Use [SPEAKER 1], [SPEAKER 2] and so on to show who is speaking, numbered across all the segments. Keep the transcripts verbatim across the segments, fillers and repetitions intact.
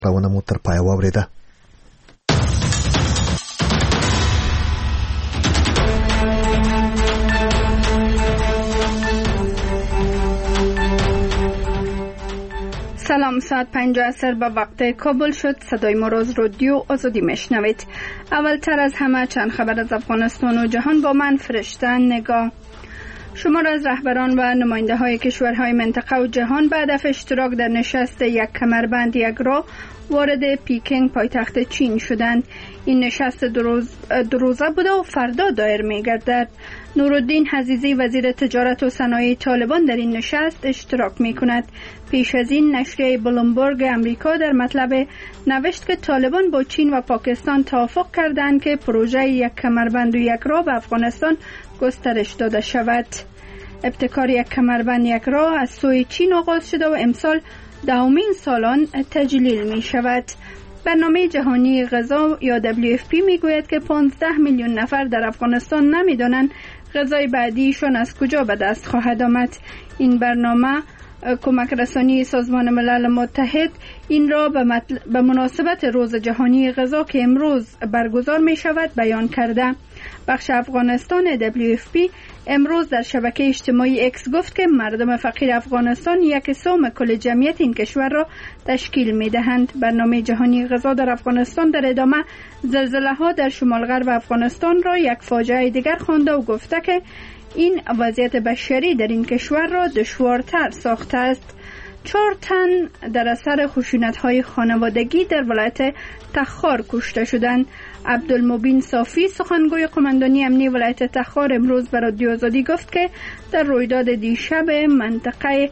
[SPEAKER 1] روانه مو تر پای واوریده.
[SPEAKER 2] سلام، ساعت پنج عصر به وقت کابل شد. صدای ما را از رادیو آزادی میشنوید. اولتر از همه چند خبر از افغانستان و جهان با من فرشته نگاه. شمار از رهبران و نماینده های کشورهای منطقه و جهان به هدف اشتراک در نشست یک کمربند یک راه وارد پیکینگ پایتخت چین شدند. این نشست دو روزه بوده و فردا دایر می گردد. نورالدین حزیزی وزیر تجارت و صنایع طالبان در این نشست اشتراک می کند. پیش از این نشریه بلومبرگ امریکا در مطلب نوشت که طالبان با چین و پاکستان توافق کردند که پروژه یک کمربند و یک راه به افغانستان گسترش داده شود. ابتکار یک کمربند یک راه از سوی چین آغاز شده و امسال دومین سالان تجلیل می شود. برنامه جهانی غذا یا دبلیو اف پی می گوید که پانزده میلیون نفر در افغانستان نمی دانند غذای بعدیشان از کجا به دست خواهد آمد. این برنامه کمک رسانی سازمان ملل متحد این را به, مطل... به مناسبت روز جهانی غذا که امروز برگزار می شود بیان کرده. بخش افغانستان دبلیو اف پی امروز در شبکه اجتماعی اکس گفت که مردم فقیر افغانستان یک سوم کل جمعیت این کشور را تشکیل می دهند. برنامه جهانی غذا در افغانستان در ادامه زلزله ها در شمال غرب افغانستان را یک فاجعه دیگر خوانده و گفته که این وضعیت بشری در این کشور را دشوارتر ساخته است. چهار تن در اثر خشونت‌های خانوادگی در ولایت تخار کشته شدند. عبدالمبین صافی سخنگوی قماندانی امنی ولایت تخار امروز به رادیو آزادی گفت که در رویداد دیشب منطقه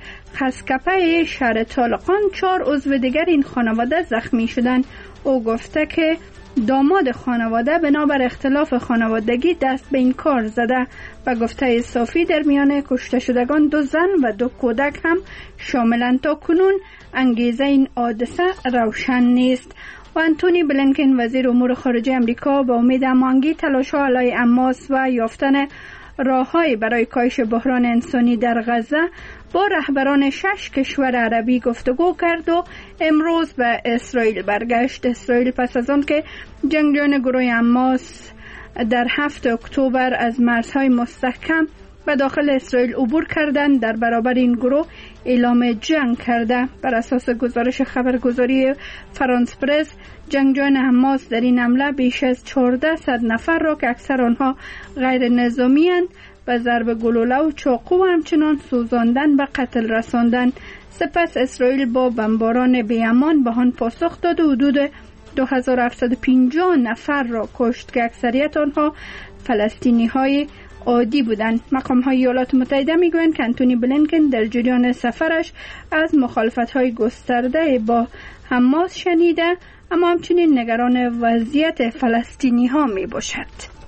[SPEAKER 2] خسکپه شهر طالقان چهار عضو دیگر این خانواده زخمی شدند. او گفته که داماد خانواده بنابر اختلاف خانوادگی دست به این کار زده و گفته صافی در میان کشته شدگان دو زن و دو کودک هم شاملند. تا کنون انگیزه این حادثه روشن نیست. و انتونی بلینکن وزیر امور خارجه امریکا با امید هماهنگی تلاش‌ها علیه حماس و یافتن راه‌های برای کاهش بحران انسانی در غزه با رهبران شش کشور عربی گفتگو کرد و امروز به اسرائیل برگشت. اسرائیل پس از آن که جنگجویان گروه حماس در هفتم اکتبر از مرزهای مستحکم به داخل اسرائیل عبور کردند در برابر این گروه اعلام جنگ کرده. بر اساس گزارش خبرگزاری فرانس پرس جنگجویان حماس در این حمله بیش از چهارده صد نفر را که اکثر آنها غیر نظامی اند به ضرب گلوله و چاقو و همچنان سوزاندن به قتل رساندند. سپس اسرائیل با بمباران بی‌امان به آن پاسخ داد و حدود دو هزار و هفتصد و پنجاه نفر را کشت که اکثریت آنها فلسطینی های عادی بودند. مقام های ایالات متحده میگویند که انتونی بلینکن در جریان سفرش از مخالفت های گسترده با حماس شنیده اما همچنین نگران وضعیت فلسطینی ها می باشد.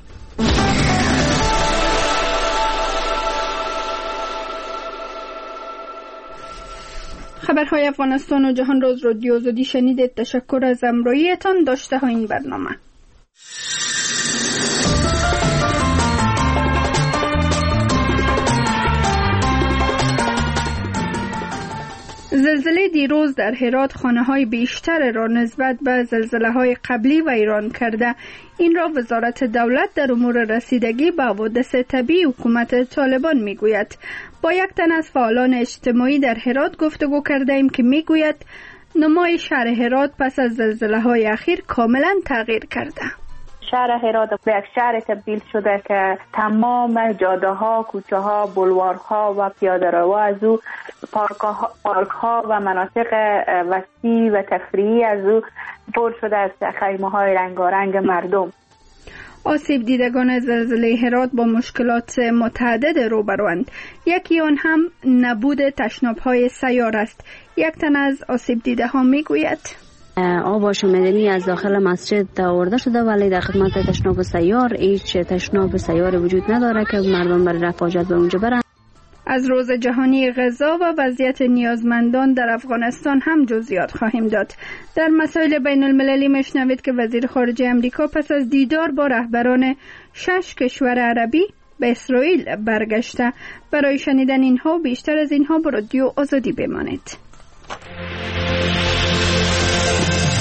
[SPEAKER 2] خبرهای افغانستان و جهان را از رادیو آزادی شنیدید. تشکر از همراهیتان. داشته ها این برنامه. زلزله دیروز در هرات خانه‌های بیشتر را نسبت به زلزله‌های قبلی ویران کرده. این را وزارت دولت در امور رسیدگی به حوادث طبیعی حکومت طالبان میگوید. با یک تن از فعالان اجتماعی در هرات گفتگو کرده ایم که میگوید نمای شهر هرات پس از زلزله‌های اخیر کاملا تغییر کرده.
[SPEAKER 3] شهر هرات به یک شهر تبدیل شده که تمام جاده ها، کوچه ها، بلوارها و پیاده روها از او، پارک ها و مناطق وسیع و تفریحی از او پر شده از خیمه های رنگارنگ مردم.
[SPEAKER 2] آسیب دیدگان زلزله هرات با مشکلات متعدد روبروند. یکی آن هم نبود تشناب‌های سیار است. یک تن از آسیب دیده ها میگوید
[SPEAKER 4] آب آشامیدنی از داخل مسجد آورده شده ولی در خدمت تشناب سیار هیچ تشناب سیار وجود نداره که مردم برای رفع حاجت به اونجا برن.
[SPEAKER 2] از روز جهانی غذا و وضعیت نیازمندان در افغانستان هم جزئیات خواهیم داد. در مسائل بین المللی مشنوید که وزیر خارجه امریکا پس از دیدار با رهبران شش کشور عربی به اسرائیل برگشته. برای شنیدن اینها و بیشتر از اینها با رادیو آزادی بمانید.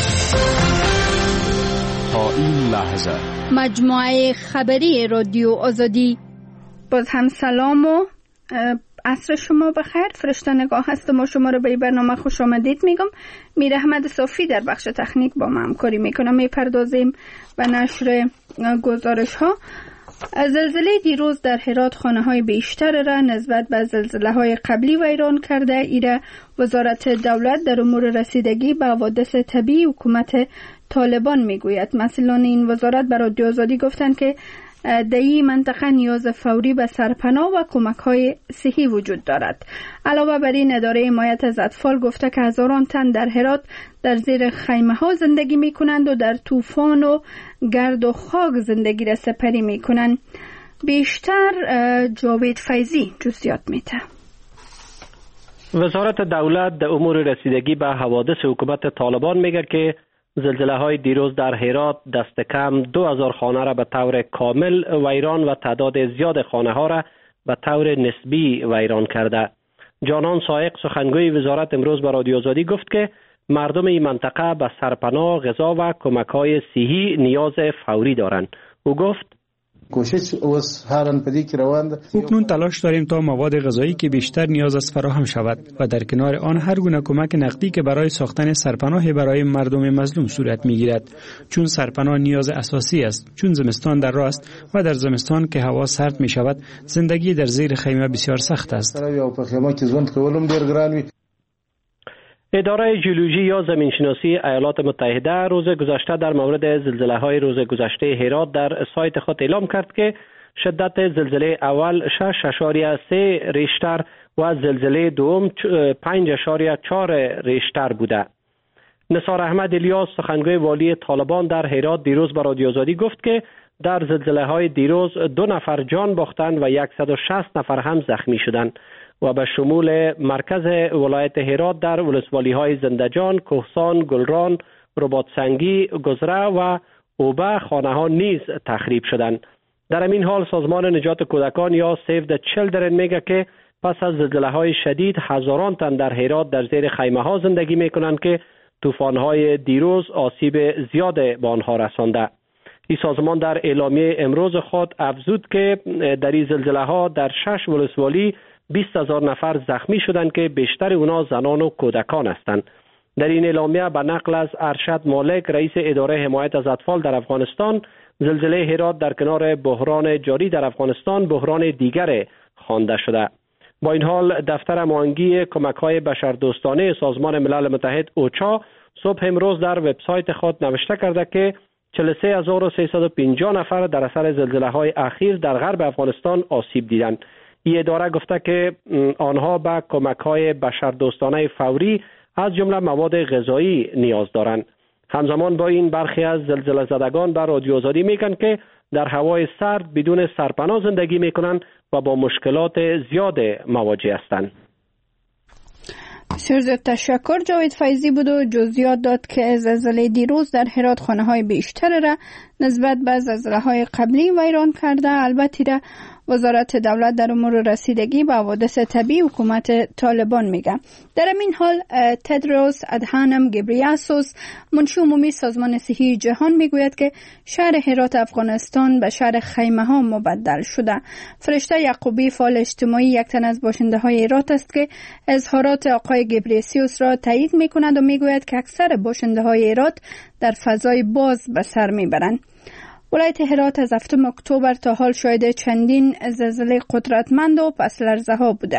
[SPEAKER 1] لحظه.
[SPEAKER 2] مجموعه خبری رادیو آزادی. باز هم سلام و عصر شما بخیر. فرشته نگاه هستم و شما رو به برنامه خوش آمدید میگم. میر احمد صافی در بخش تکنیک با ما همکاری میکنم. میپردازیم به نشر گزارش ها. زلزله دیروز در هرات خانه های بیشتر را نسبت به زلزله های قبلی ویران کرده. ایره وزارت دولت در امور رسیدگی به حوادث طبیعی حکومت طالبان میگوید. مسئولان این وزارت به رادیو آزادی گفتند که در این منطقه نیاز فوری به سرپناه و کمک های صحی وجود دارد. علاوه بر این اداره حمایت از اطفال گفته که هزاران تن در هرات در زیر خیمه ها زندگی می کنند و در طوفان و گرد و خاک زندگی را سپری می کنند. بیشتر جاوید فیضی جزئیات میده.
[SPEAKER 5] وزارت دولت در امور رسیدگی به حوادث حکومت طالبان میگه که زلزله های دیروز در هرات دست کم دو هزار خانه را به طور کامل ویران و تعداد زیاد خانه ها را به طور نسبی ویران کرده. جانان سایق سخنگوی وزارت امروز به رادیو آزادی گفت که مردم این منطقه به سرپناه، غذا و کمک های صحی نیاز فوری دارند. او گفت
[SPEAKER 6] کوشش اوس هرن پدی که روان ده.
[SPEAKER 7] اکنون تلاش داریم تا مواد غذایی که بیشتر نیاز است فراهم شود و در کنار آن هر گونه کمک نقدی که برای ساختن سرپناه برای مردم مظلوم صورت میگیرد، چون سرپناه نیاز اساسی است، چون زمستان در راه است و در زمستان که هوا سرد می شود زندگی در زیر خیمه بسیار سخت است.
[SPEAKER 5] اداره ژئولوژی یا زمینشناسی ایالات متحده روز گذشته در مورد زلزله‌های روز گذشته هرات در سایت خود اعلام کرد که شدت زلزله اول شش اشاریه سه ریشتر و زلزله دوم پنج اشاریه چهار ریشتر بوده. نثار احمد الیاس سخنگوی والی طالبان در هرات دیروز به رادیو آزادی گفت که در زلزله‌های دیروز دو نفر جان باختند و صد و شصت نفر هم زخمی شدند و به شمول مرکز ولایت هرات در ولسوالی‌های زندجان، کوهسان، گلران، رباطسنگی، گذره و اوبه خانه‌ها نیز تخریب شدند. در همین حال سازمان نجات کودکان یا سیو د چیلدرن میگه که پس از زلزله‌های شدید هزاران تن در هرات در زیر خیمه‌ها زندگی میکنند که طوفان‌های دیروز آسیب زیاد به آنها رسانده. این سازمان در اعلامیه امروز خود افزود که در این زلزله‌ها در شش ولسوالی بیست هزار نفر زخمی شدند که بیشتر اونا زنان و کودکان هستند. در این اعلامیه به نقل از ارشد مالک رئیس اداره حمایت از اطفال در افغانستان، زلزله هرات در کنار بحران جاری در افغانستان بحران دیگر خوانده شده. با این حال دفتر معاونگی کمک‌های بشردوستانه سازمان ملل متحد اوچا صبح امروز در وبسایت خود نوشته کرده که چهل و سه هزار و سیصد و پنجاه نفر در اثر زلزله‌های اخیر در غرب افغانستان آسیب دیدند. این اداره گفته که آنها به کمک‌های بشردوستانه فوری از جمله مواد غذایی نیاز دارند. همزمان با این برخی از زلزله زدگان به رادیو آزادی میگن که در هوای سرد بدون سرپناه زندگی میکنند و با مشکلات زیاد مواجه هستند.
[SPEAKER 2] بسیار زیاد تشکر. جاوید فیضی بود و جزئیات داد که زلزله دیروز در هرات خانه‌های بیشتر را نسبت به زلزله‌های قبلی ویران کرده. البته را وزارت دولت در امور رسیدگی به حوادث طبیعی حکومت طالبان میگه. در این حال تدروس ادهانم گبریاسوس منشی عمومی سازمان صحی جهان میگوید که شهر هرات افغانستان به شهر خیمه ها مبدل شده. فرشته یعقوبی فعال اجتماعی یک تن از باشنده های هرات است که اظهارات آقای گبریاسوس را تایید میکند و میگوید که اکثر باشنده های هرات در فضای باز به سر میبرند. ولایت هرات از هفتم اکتبر تا حال شاهد چندین زلزله قدرتمند و پس لرزه ها بوده.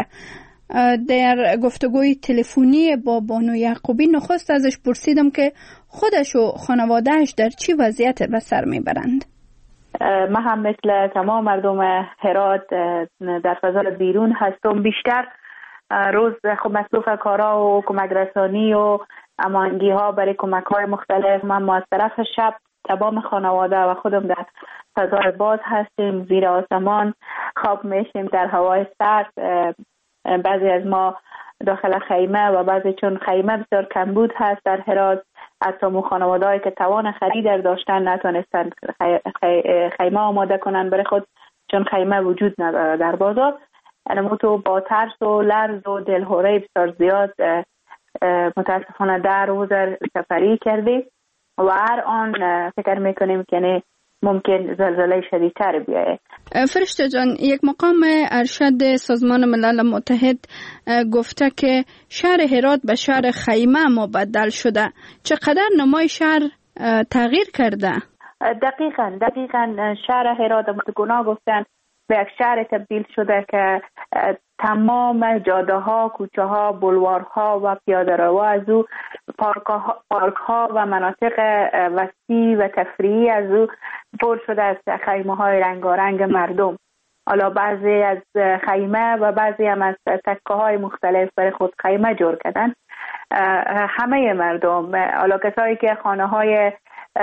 [SPEAKER 2] در گفتگوی تلفنی با بانو یعقوبی نخست ازش پرسیدم که خودش و خانوادهش در چی وضعیت به سر میبرند.
[SPEAKER 3] من هم مثل تمام مردم هرات در فضای بیرون هستم. بیشتر روز خب مصروف کارا و کمک رسانی و امانگی ها برای کمک های مختلف. من از طرف شب تمام خانواده و خودم در فضای باز هستیم، زیر آسمان خواب میشیم در هوای سرد. بعضی از ما داخل خیمه و بعضی چون خیمه بسیار کمبود هست در هرات، حتی مو خانواده‌ای که توان خرید داشتن نتونستن خیمه آماده کنن برای خود چون خیمه وجود نداره در بازار. ما تو با ترس و لرز و دلهوره بسیار زیاد متاسفانه در روز سفری کردیم و هر آن فکر میکنیم که نه ممکن زلزله شدیدتر بیایه.
[SPEAKER 2] فرشته جان، یک مقام ارشد سازمان ملل متحد گفته که شهر هرات به شهر خیمه مبدل شده. چقدر نمای شهر تغییر کرده؟
[SPEAKER 3] دقیقاً دقیقاً شهر هرات متگنا گفتن به یک شهر تبدیل شده که تمام جاده ها، کوچه ها، بلوارها و پیاده رو از او، پارک ها و مناطق وسیع و تفریحی از او پر شده از خیمه های رنگارنگ مردم. حالا بعضی از خیمه و بعضی هم از تکه های مختلف برای خود خیمه جور کردن. همه مردم، حالا کسایی که خانه های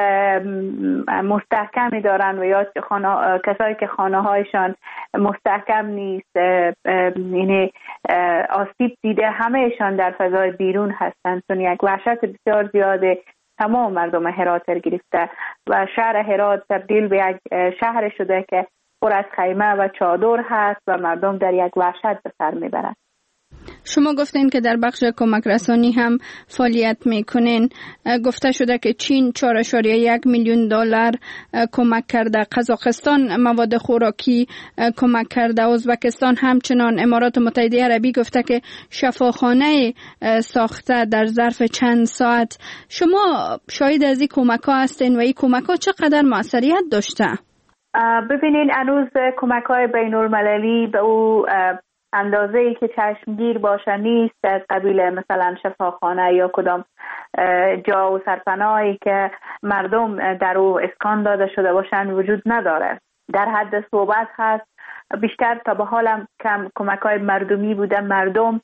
[SPEAKER 3] مستحکمی دارن و یا خانه، کسایی که خانه هایشان مستحکم نیست، یعنی آسیب دیده، همهشان در فضای بیرون هستند، چون یک وحشت بسیار زیاده تمام مردم هرات گرفته و شهر هرات تبدیل به یک شهر شده که پر از خیمه و چادر هست و مردم در یک وحشت به سر میبرند.
[SPEAKER 2] شما گفتین که در بخش کمک رسانی هم فعالیت میکنین. گفته شده که چین چهار ممیز یک میلیون دلار کمک کرده، قزاقستان مواد خوراکی کمک کرده، ازبکستان همچنان. امارات متحده عربی گفته که شفاخانه ساخته در ظرف چند ساعت. شما شاهد از این کمک ها هستین و این کمک ها چقدر موثریت داشته؟
[SPEAKER 3] ببینین هنوز کمک های بین المللی به او اندازه‌ای که چشمگیر باشه نیست، از قبیل مثلا شفاخانه یا کدام جا و سرپناهی که مردم در او اسکان داده شده باشن وجود نداره. در حد صحبت هست، بیشتر تا به حال کم کمک‌های مردمی بوده. مردم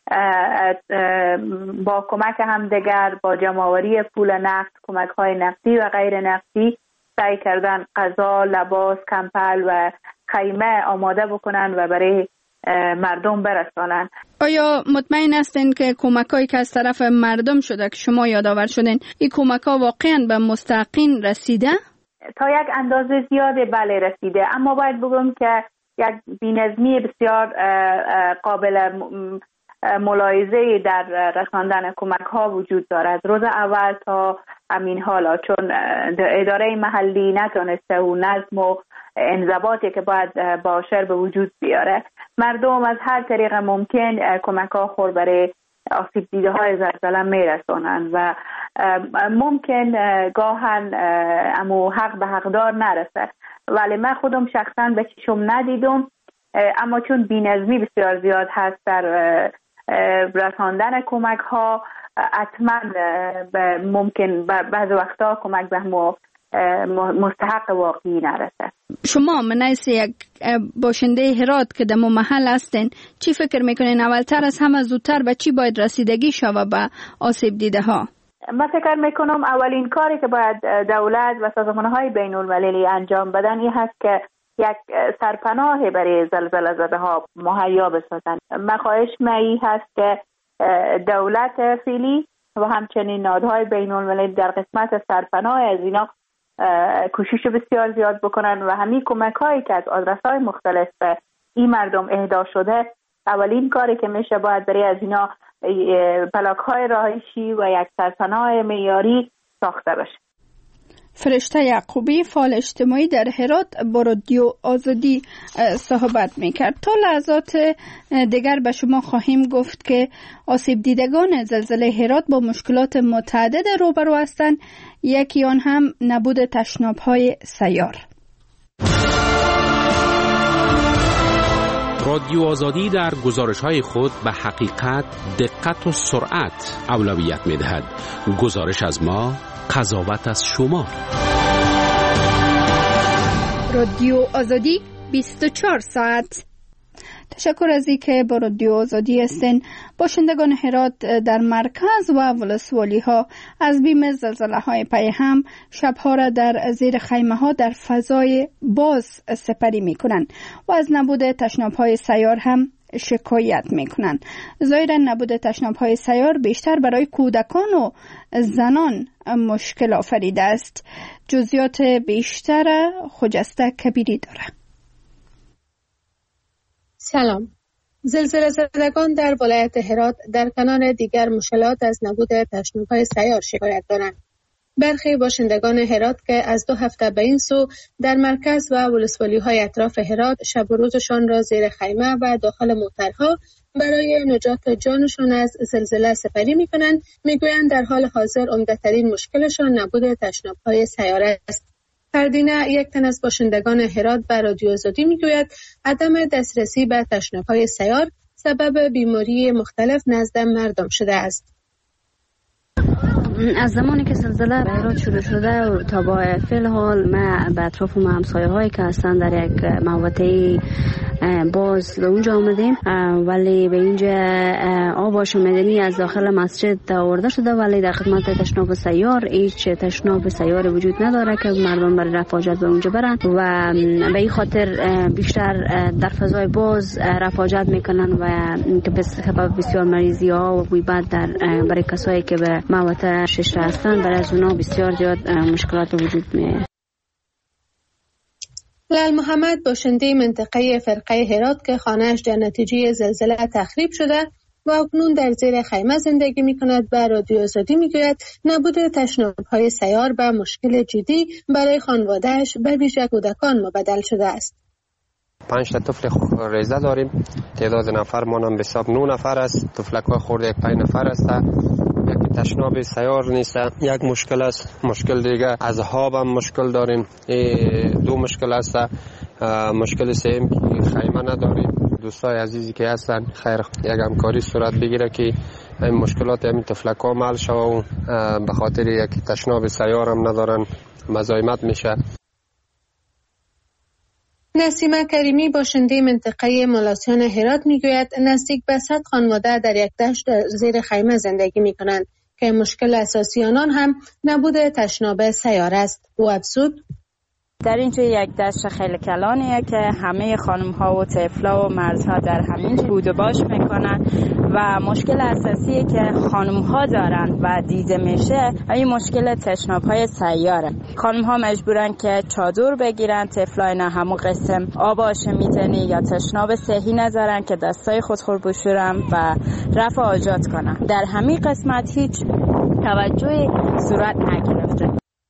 [SPEAKER 3] با کمک همدیگر، با جمع‌آوری پول نقد، کمک‌های نقدی و غیر نقدی سعی کردن غذا، لباس، کمپل و خیمه آماده بکنن و برای مردم برسانن.
[SPEAKER 2] آیا مطمئن هستین که کمکایی که از طرف مردم شده که شما یادآور شدین، این کمک‌ها واقعاً به مستحقین رسیده؟
[SPEAKER 3] تا یک اندازه زیاده بله رسیده، اما باید بگم که یک بی‌نظمی بسیار قابل ملاحظه در رساندن کمک‌ها وجود دارد. روز اول تا همین حالا چون اداره محلی نتونسته و نظم و انضباطی که باید باشه به وجود بیاره، مردم از هر طریق ممکن کمک‌ها خور برای آسیب دیده های زلزله میرسونن و ممکن گاهن امو حق به حقدار نرسه، ولی من خودم شخصا به چشم ندیدم، اما چون بی‌نظمی بسیار زیاد هست در رساندن کمک ها، حتما ممکن بعض وقتا کمک به همو مستحق واقعی نرسه.
[SPEAKER 2] شما منیس یک باشنده هرات که در محل هستین، چی فکر میکنین اولتر از همه زودتر به چی باید رسیدگی شود به آسیب دیده ها؟
[SPEAKER 3] من فکر میکنم اولین کاری که باید دولت و سازمان‌های بین المللی انجام بدن این هست که یک سرپناه برای زلزله زده ها مهیا بسازن. من خواهش من هست که دولت فعلی و همچنین نهادهای بین المللی در قسمت سرپناه از اینا کوشش بسیار زیاد بکنن و همین کمک هایی که از آدرس های مختلف به این مردم اهدا شده، اولین کاری که میشه باید برای از اینا پلاک های رهایشی و یک سرپناه معیاری ساخته بشه.
[SPEAKER 2] فرشته یعقوبی، فعال اجتماعی در هرات، با رادیو آزادی صحبت میکرد. تا لحظات دیگر به شما خواهیم گفت که آسیب دیدگان زلزله هرات با مشکلات متعدد روبرو هستند، یکی آن هم نبود تشناب‌های سیار.
[SPEAKER 1] رادیو آزادی در گزارش‌های خود به حقیقت، دقت و سرعت اولویت می‌دهد. گزارش از ما، قضاوت از شما.
[SPEAKER 2] رادیو آزادی بیست و چهار ساعت. تشکر از اینکه با رادیو آزادی هستین. باشندگان هرات در مرکز و ولسوالی ها از بیم زلزله های پی هم شبها را در زیر خیمه ها در فضای باز سپری می کنند و از نبود تشناب های سیار هم شکایت می کنند. ظاهرا نبود تشناب های سیار بیشتر برای کودکان و زنان مشکل آفریده است. جزئیات بیشتر خجسته کبیری داره.
[SPEAKER 8] سلام. زلزله زدگان در ولایت هرات در کنار دیگر مشکلات از نبود تشناب‌های سیار شکایت دارند. برخی باشندگان هرات که از دو هفته به این سو در مرکز و ولسوالی‌های اطراف هرات شب و روزشان را زیر خیمه و داخل موترها برای نجات جانشان از زلزله سپری می‌کنند، می‌گویند در حال حاضر عمده‌ترین مشکلشان نبود تشناب‌های سیاره است. فردینه، یک تن از باشندگان هرات، به رادیو آزادی می‌گوید عدم دسترسی به تشناب‌های سیار سبب بیماری مختلف نزد مردم شده است.
[SPEAKER 4] از زمانی که زلزله به هرات شروع شده و تا با فعل حال ما به اطراف و همسایه هایی که هستن در یک محوطه باز به اونجا آمدیم، ولی به اینجا آب آشامیدنی از داخل مسجد آورده شده، ولی در خدمت تشناب سیار هیچ تشناب سیار وجود نداره که مردم برای رفع حاجت به اونجا برن و به این خاطر بیشتر در فضای باز رفع حاجت میکنن و که بسیار مریضی ها و بوی بد در برای کسایی که به محوطه شش هستن، برای از اونا بسیار زیاد مشکلات وجود میاد.
[SPEAKER 8] لال محمد، باشنده منطقه فرقه هرات که خانه‌اش در نتیجه زلزله تخریب شده و اکنون در زیر خیمه زندگی می‌کند، به رادیو آزادی می‌گوید نبود تشناب‌های سیار به مشکل جدی برای خانواده‌اش به ویژه کودکان مبدل شده است.
[SPEAKER 9] پنج تا طفل ریزه داریم، تعداد نفر مانم به حساب نه نفر است، طفلک‌های خورده یک پنج نفر است. یک تشناب سیار نیست، یک مشکل است. مشکل دیگه از آب هم مشکل داریم، دو مشکل است. مشکل سوم که خیمه نداریم. دوستای عزیزی که هستن خیر یک همکاری صورت بگیره که این مشکلات همین طفلک‌ها حل شوه و به خاطر یک تشناب سیار هم ندارن مزاحمت میشه.
[SPEAKER 8] نسیمه کریمی، باشنده منطقه ملاسیان هرات، میگوید نزدیک به صد خانواده در یک دشت زیر خیمه زندگی میکنند که مشکل اساسی آنان هم نبود تشناب سیار است. او افزود:
[SPEAKER 10] در اینجا یک دشت خیلی کلانیه که همه خانم ها و طفلا و مردها در همین بود و باش میکنن و مشکل اساسی که خانم ها دارن و دیده میشه این مشکل تشناب های سیاره. خانم ها مجبورن که چادر بگیرن، طفلا اینا همون قسم آب آشامیدنی یا تشناب صحی ندارن که دستای خود خور بشورن و رفع حاجت کنن. در همین قسمت هیچ توجهی صورت نگرفته.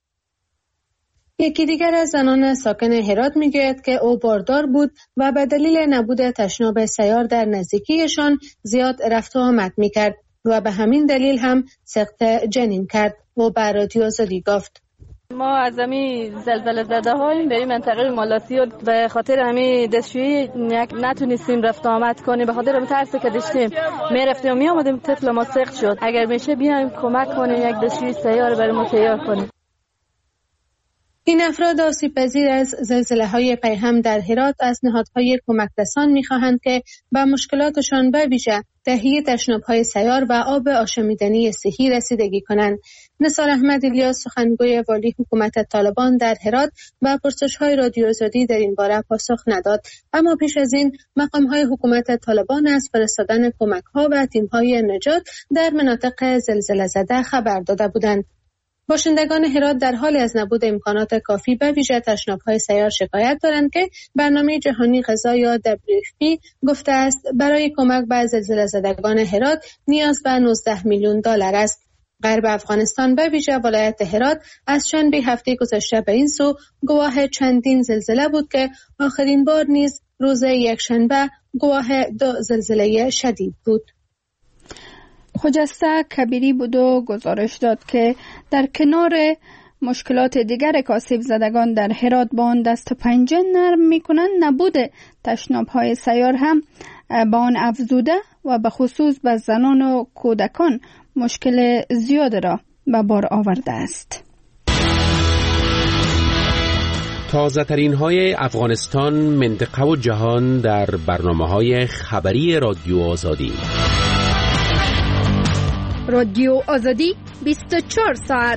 [SPEAKER 8] یکی دیگر از زنان ساکن هرات میگوید که او باردار بود و به دلیل نبود تشناب سیار در نزدیکیشان زیاد رفت و آمد میکرد و به همین دلیل هم سقط جنین کرد. او به رادیو آزادی گفت:
[SPEAKER 11] ما از همین زلزله زده هاییم به این منطقه مالاسیو به خاطر همین دستشویی نتونستیم رفت آمد کنیم، به خاطر ترسی که داشتیم میرفتیم و می آمدیم. طفل ما سقط شد. اگر میشه بیایم کمک کنیم یک دستشویی سیار برای ما تیار کنیم.
[SPEAKER 8] این افراد آسیب پذیر از زلزله‌های پیهم در هرات از نهادهای کمک رسان می‌خواهند که به مشکلاتشان به ویژه تهیه تشناب‌های سیار و آب آشامیدنی صحی رسیدگی کنند. نثار احمد الیاس، سخنگوی والی حکومت طالبان در هرات، به پرسش‌های رادیو آزادی در این باره پاسخ نداد، اما پیش از این مقام‌های حکومت طالبان از فرستادن کمک‌ها و تیم‌های نجات در مناطق زلزله زده خبر داده بودند. باشندگان هرات در حال از نبود امکانات کافی به ویژه تشناب‌های سیار شکایت دارند که برنامه جهانی غذا یا دبلیو اف پی گفته است برای کمک به زلزله زدگان هرات نیاز به نوزده میلیون دلار است. غرب افغانستان به ویژه ولایت هرات از شنبه هفته گذشته به این سو گواه چندین زلزله بود که آخرین بار نیز روز یکشنبه گواه دو زلزله شدید بود.
[SPEAKER 2] خجسته کبیری بود و گزارش داد که در کنار مشکلات دیگر آسیب زدگان در هرات با آن دست و پنجه نرم می‌کنند، نبود تشناب‌های سیار هم با آن افزوده و به خصوص به زنان و کودکان مشکل زیاد را به بار آورده است.
[SPEAKER 1] تازه ترین های افغانستان، منطقه و جهان در برنامه های خبری رادیو آزادی.
[SPEAKER 2] رادیو آزادی بیست و چهار ساعت.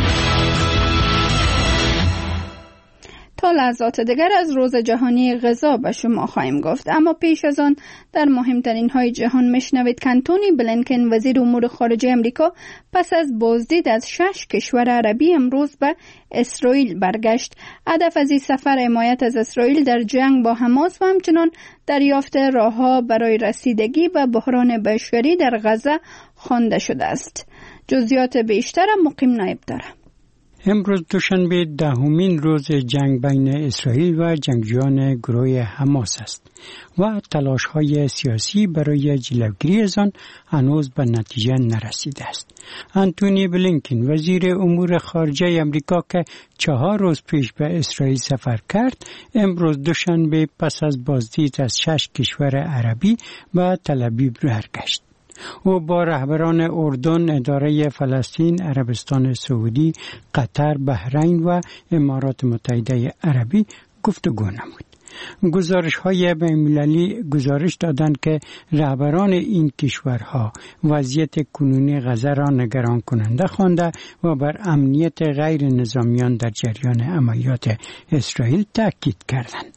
[SPEAKER 2] تا لحظات دیگر از روز جهانی غذا به شما خواهیم گفت، اما پیش از آن در مهمترین های جهان میشنوید که انتونی بلینکن وزیر امور خارجه امریکا پس از بازدید از شش کشور عربی امروز به اسرائیل برگشت. هدف از این سفر حمایت از اسرائیل در جنگ با حماس و همچنان دریافت راهها برای رسیدگی و بحران بشری در غزه خوانده شده است. جزئیات بیشتر مقیم نایب داره.
[SPEAKER 12] امروز دوشنبه دهمین روز جنگ بین اسرائیل و جنگجویان گروه حماس است و تلاش‌های سیاسی برای جلوگیری از آن هنوز به نتیجه نرسیده است. آنتونی بلینکن وزیر امور خارجه آمریکا که چهار روز پیش به اسرائیل سفر کرد، امروز دوشنبه پس از بازدید از شش کشور عربی به تل‌آویو برگشت. او با رهبران اردن، اداره فلسطین، عربستان سعودی، قطر، بحرین و امارات متحده عربی گفتگو نمود. گزارش های بین‌المللی گزارش دادند که رهبران این کشورها وضعیت کنونی غزه را نگران کننده خوانده و بر امنیت غیر نظامیان در جریان عملیات اسرائیل تاکید کردند.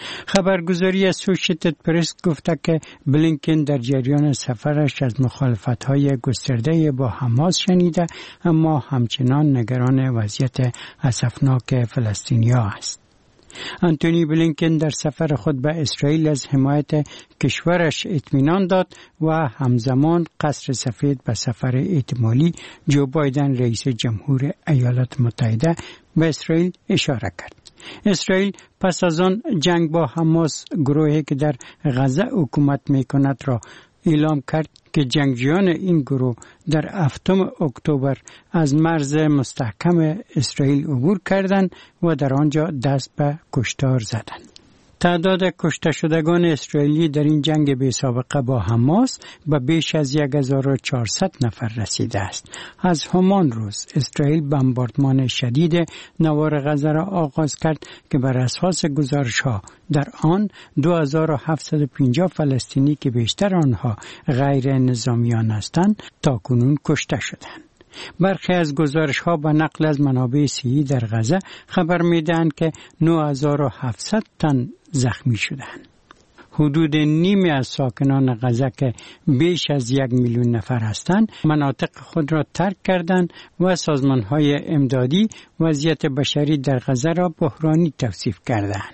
[SPEAKER 12] خبرگزاری اسوشیتد پرس گفته که بلینکن در جریان سفرش از مخالفت‌های گسترده با حماس شنیده، اما همچنان نگران وضعیت اسفناک فلسطینی‌ها است. آنتونی بلینکن در سفر خود به اسرائیل از حمایت کشورش اطمینان داد و همزمان قصر سفید به سفر احتمالی جو بایدن رئیس جمهور ایالات متحده به اسرائیل اشاره کرد. اسرائیل پس از آن جنگ با حماس، گروهی که در غزه حکومت می کند، را اعلام کرد که جنگجویان این گروه در هفتم اکتبر از مرز مستحکم اسرائیل عبور کردند و در آنجا دست به کشتار زدند. تعداد کشته شدگان اسرائیلی در این جنگ بی سابقه با حماس به بیش از هزار و چهارصد نفر رسیده است. از همان روز اسرائیل بمباردمان شدید نوار غزه را آغاز کرد که بر اساس گزارش‌ها در آن دو هزار و هفتصد و پنجاه فلسطینی که بیشتر آنها غیر نظامیان هستند تاکنون کشته شدند. برخی از گزارش‌ها به نقل از منابع صحی در غزه خبر می‌دهند که نه هزار و هفتصد تن زخمی شدند. حدود نیمی از ساکنان غزه که بیش از یک میلیون نفر هستند، مناطق خود را ترک کردند و سازمان‌های امدادی وضعیت بشری در غزه را بحرانی توصیف کردند.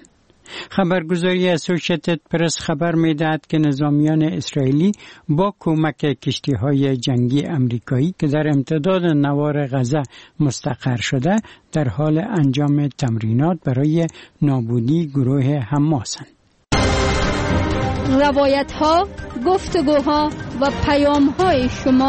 [SPEAKER 12] خبرگزاری اسوشیتد پرس خبر می‌دهد که نظامیان اسرائیلی با کمک کشتی‌های جنگی آمریکایی که در امتداد نوار غزه مستقر شده در حال انجام تمرینات برای نابودی گروه حماسند.
[SPEAKER 2] روایت‌ها، گفتگوها و پیام‌های شما.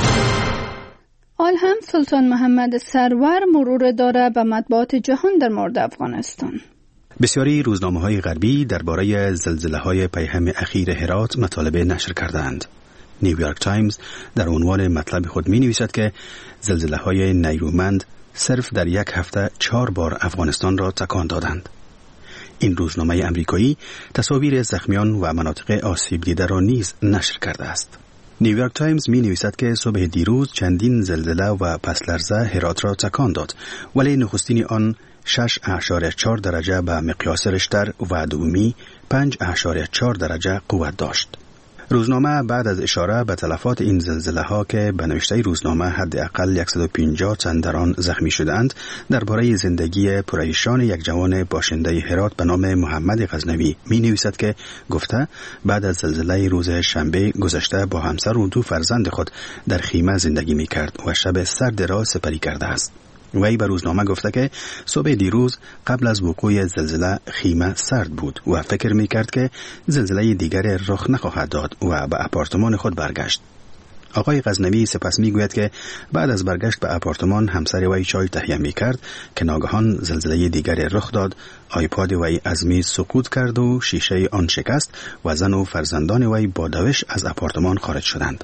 [SPEAKER 2] آل هم سلطان محمد سرور مرور داره به مطبوعات جهان در مورد افغانستان.
[SPEAKER 13] بسیاری روزنامه‌های غربی درباره زلزله‌های پیهم اخیر هرات مطالب نشر کردند. نیویورک تایمز در عنوان مطلب خود می‌نویسد که زلزله‌های نیرومند صرف در یک هفته چهار بار افغانستان را تکان دادند. این روزنامه امریکایی تصاویر زخمیان و مناطق آسیب دیده را نیز نشر کرده است. نیویورک تایمز می‌نویسد که صبح دیروز چندین زلزله و پس لرزه هرات را تکان داد، ولی نخستین آن شش اعشاریه چهار درجه به مقیاس ریشتر و دومی پنج اعشاریه چهار درجه قوت داشت. روزنامه بعد از اشاره به تلفات این زلزله ها که به نوشته روزنامه حداقل صد و پنجاه تن در آن زخمی شدند، درباره زندگی پریشان یک جوان باشنده هرات به نام محمد غزنوی می نویسد که گفته بعد از زلزله روز شنبه گذشته با همسر و دو فرزند خود در خیمه زندگی می کرد و شب سرد را سپری کرده است. وی به روزنامه گفته که صبح دیروز قبل از وقوع زلزله خیمه سرد بود و فکر می کرد که زلزله دیگر رخ نخواهد داد و به آپارتمان خود برگشت. آقای غزنوی سپس می گوید که بعد از برگشت به آپارتمان همسر وی چای تهیه می کرد که ناگهان زلزله دیگر رخ داد. آیپاد وی از میز سقوط کرد و شیشه آن شکست و زن و فرزندان وی با دوش از آپارتمان خارج شدند.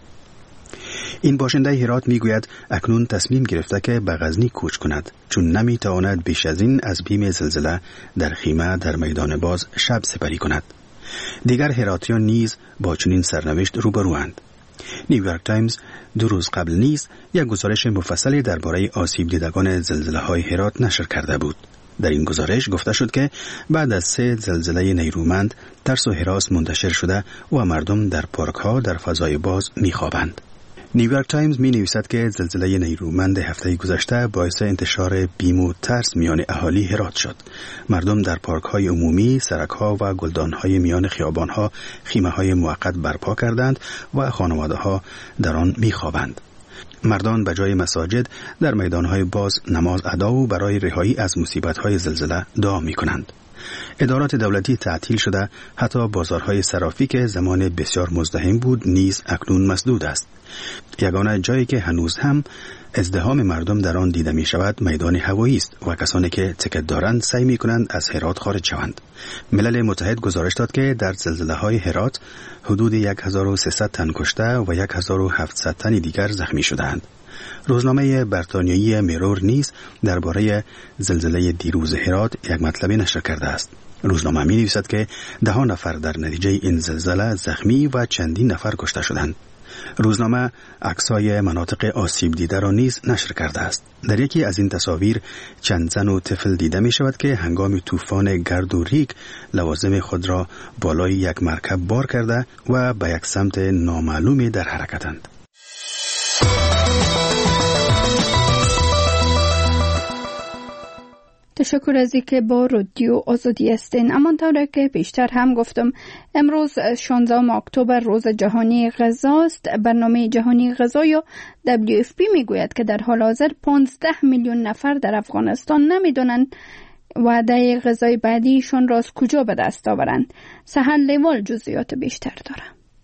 [SPEAKER 13] این باشنده هرات میگوید اکنون تصمیم گرفته که به غزنی کوچ کند، چون نمیتواند بیش از این از بیم زلزله در خیمه در میدان باز شب سپری کند. دیگر هراتیان نیز با چنین سرنوشت روبروند. نیویورک تایمز دو روز قبل نیز یک گزارش مفصلی درباره آسیب دیدگان زلزله‌های هرات نشر کرده بود. در این گزارش گفته شد که بعد از سه زلزله نیرومند ترس و هراس منتشر شده و مردم در پارک‌ها در فضای باز می‌خوابند. نیویورک تایمز می نویسد که زلزله نیرومند هفته گذشته باعث انتشار بیم و ترس میان اهالی هرات شد. مردم در پارک‌های عمومی، سرک‌ها و گلدان‌های میان خیابان‌ها خیمه‌های موقت برپا کردند و خانواده‌ها در آن می‌خوابند. مردان به جای مساجد در میدانهای باز نماز ادا و برای رهایی از مصیبت‌های زلزله دعا می‌کنند. ادارات دولتی تعطیل شده، حتی بازارهای صرافی که زمان بسیار مزدحم بود نیز اکنون مسدود است. یگانه جایی که هنوز هم ازدحام مردم در آن دیده می شود میدان هوایی است و کسانی که تکت دارند سعی می کنند از هرات خارج شوند. ملل متحد گزارش داد که در زلزله های هرات حدود هزار و سیصد تن کشته و هزار و هفتصد تن دیگر زخمی شدند. روزنامه بریتانیایی میرور نیز درباره زلزله دیروز هرات یک مطلب نشر کرده است. روزنامه می نویسد که ده نفر در نتیجه این زلزله زخمی و چندین نفر کشته شدند. روزنامه عکسای مناطق آسیب دیده را نیز نشر کرده است. در یکی از این تصاویر چند زن و طفل دیده می شود که هنگام طوفان گرد و ریگ لوازم خود را بالای یک مرکب بار کرده و به یک سمت نامعلومی در حرکتند.
[SPEAKER 2] تشکر از اینکه با رادیو آزادی هستین. همانطور که بیشتر هم گفتم، امروز شانزدهم اکتبر روز جهانی غذا است. برنامه جهانی غذا یا دبلیو اف پی میگوید که در حال حاضر پانزده میلیون نفر در افغانستان نمیدونند وعده غذای بعدیشون را از کجا به دست آورند. سهل لیوال جزئیات بیشتر داره.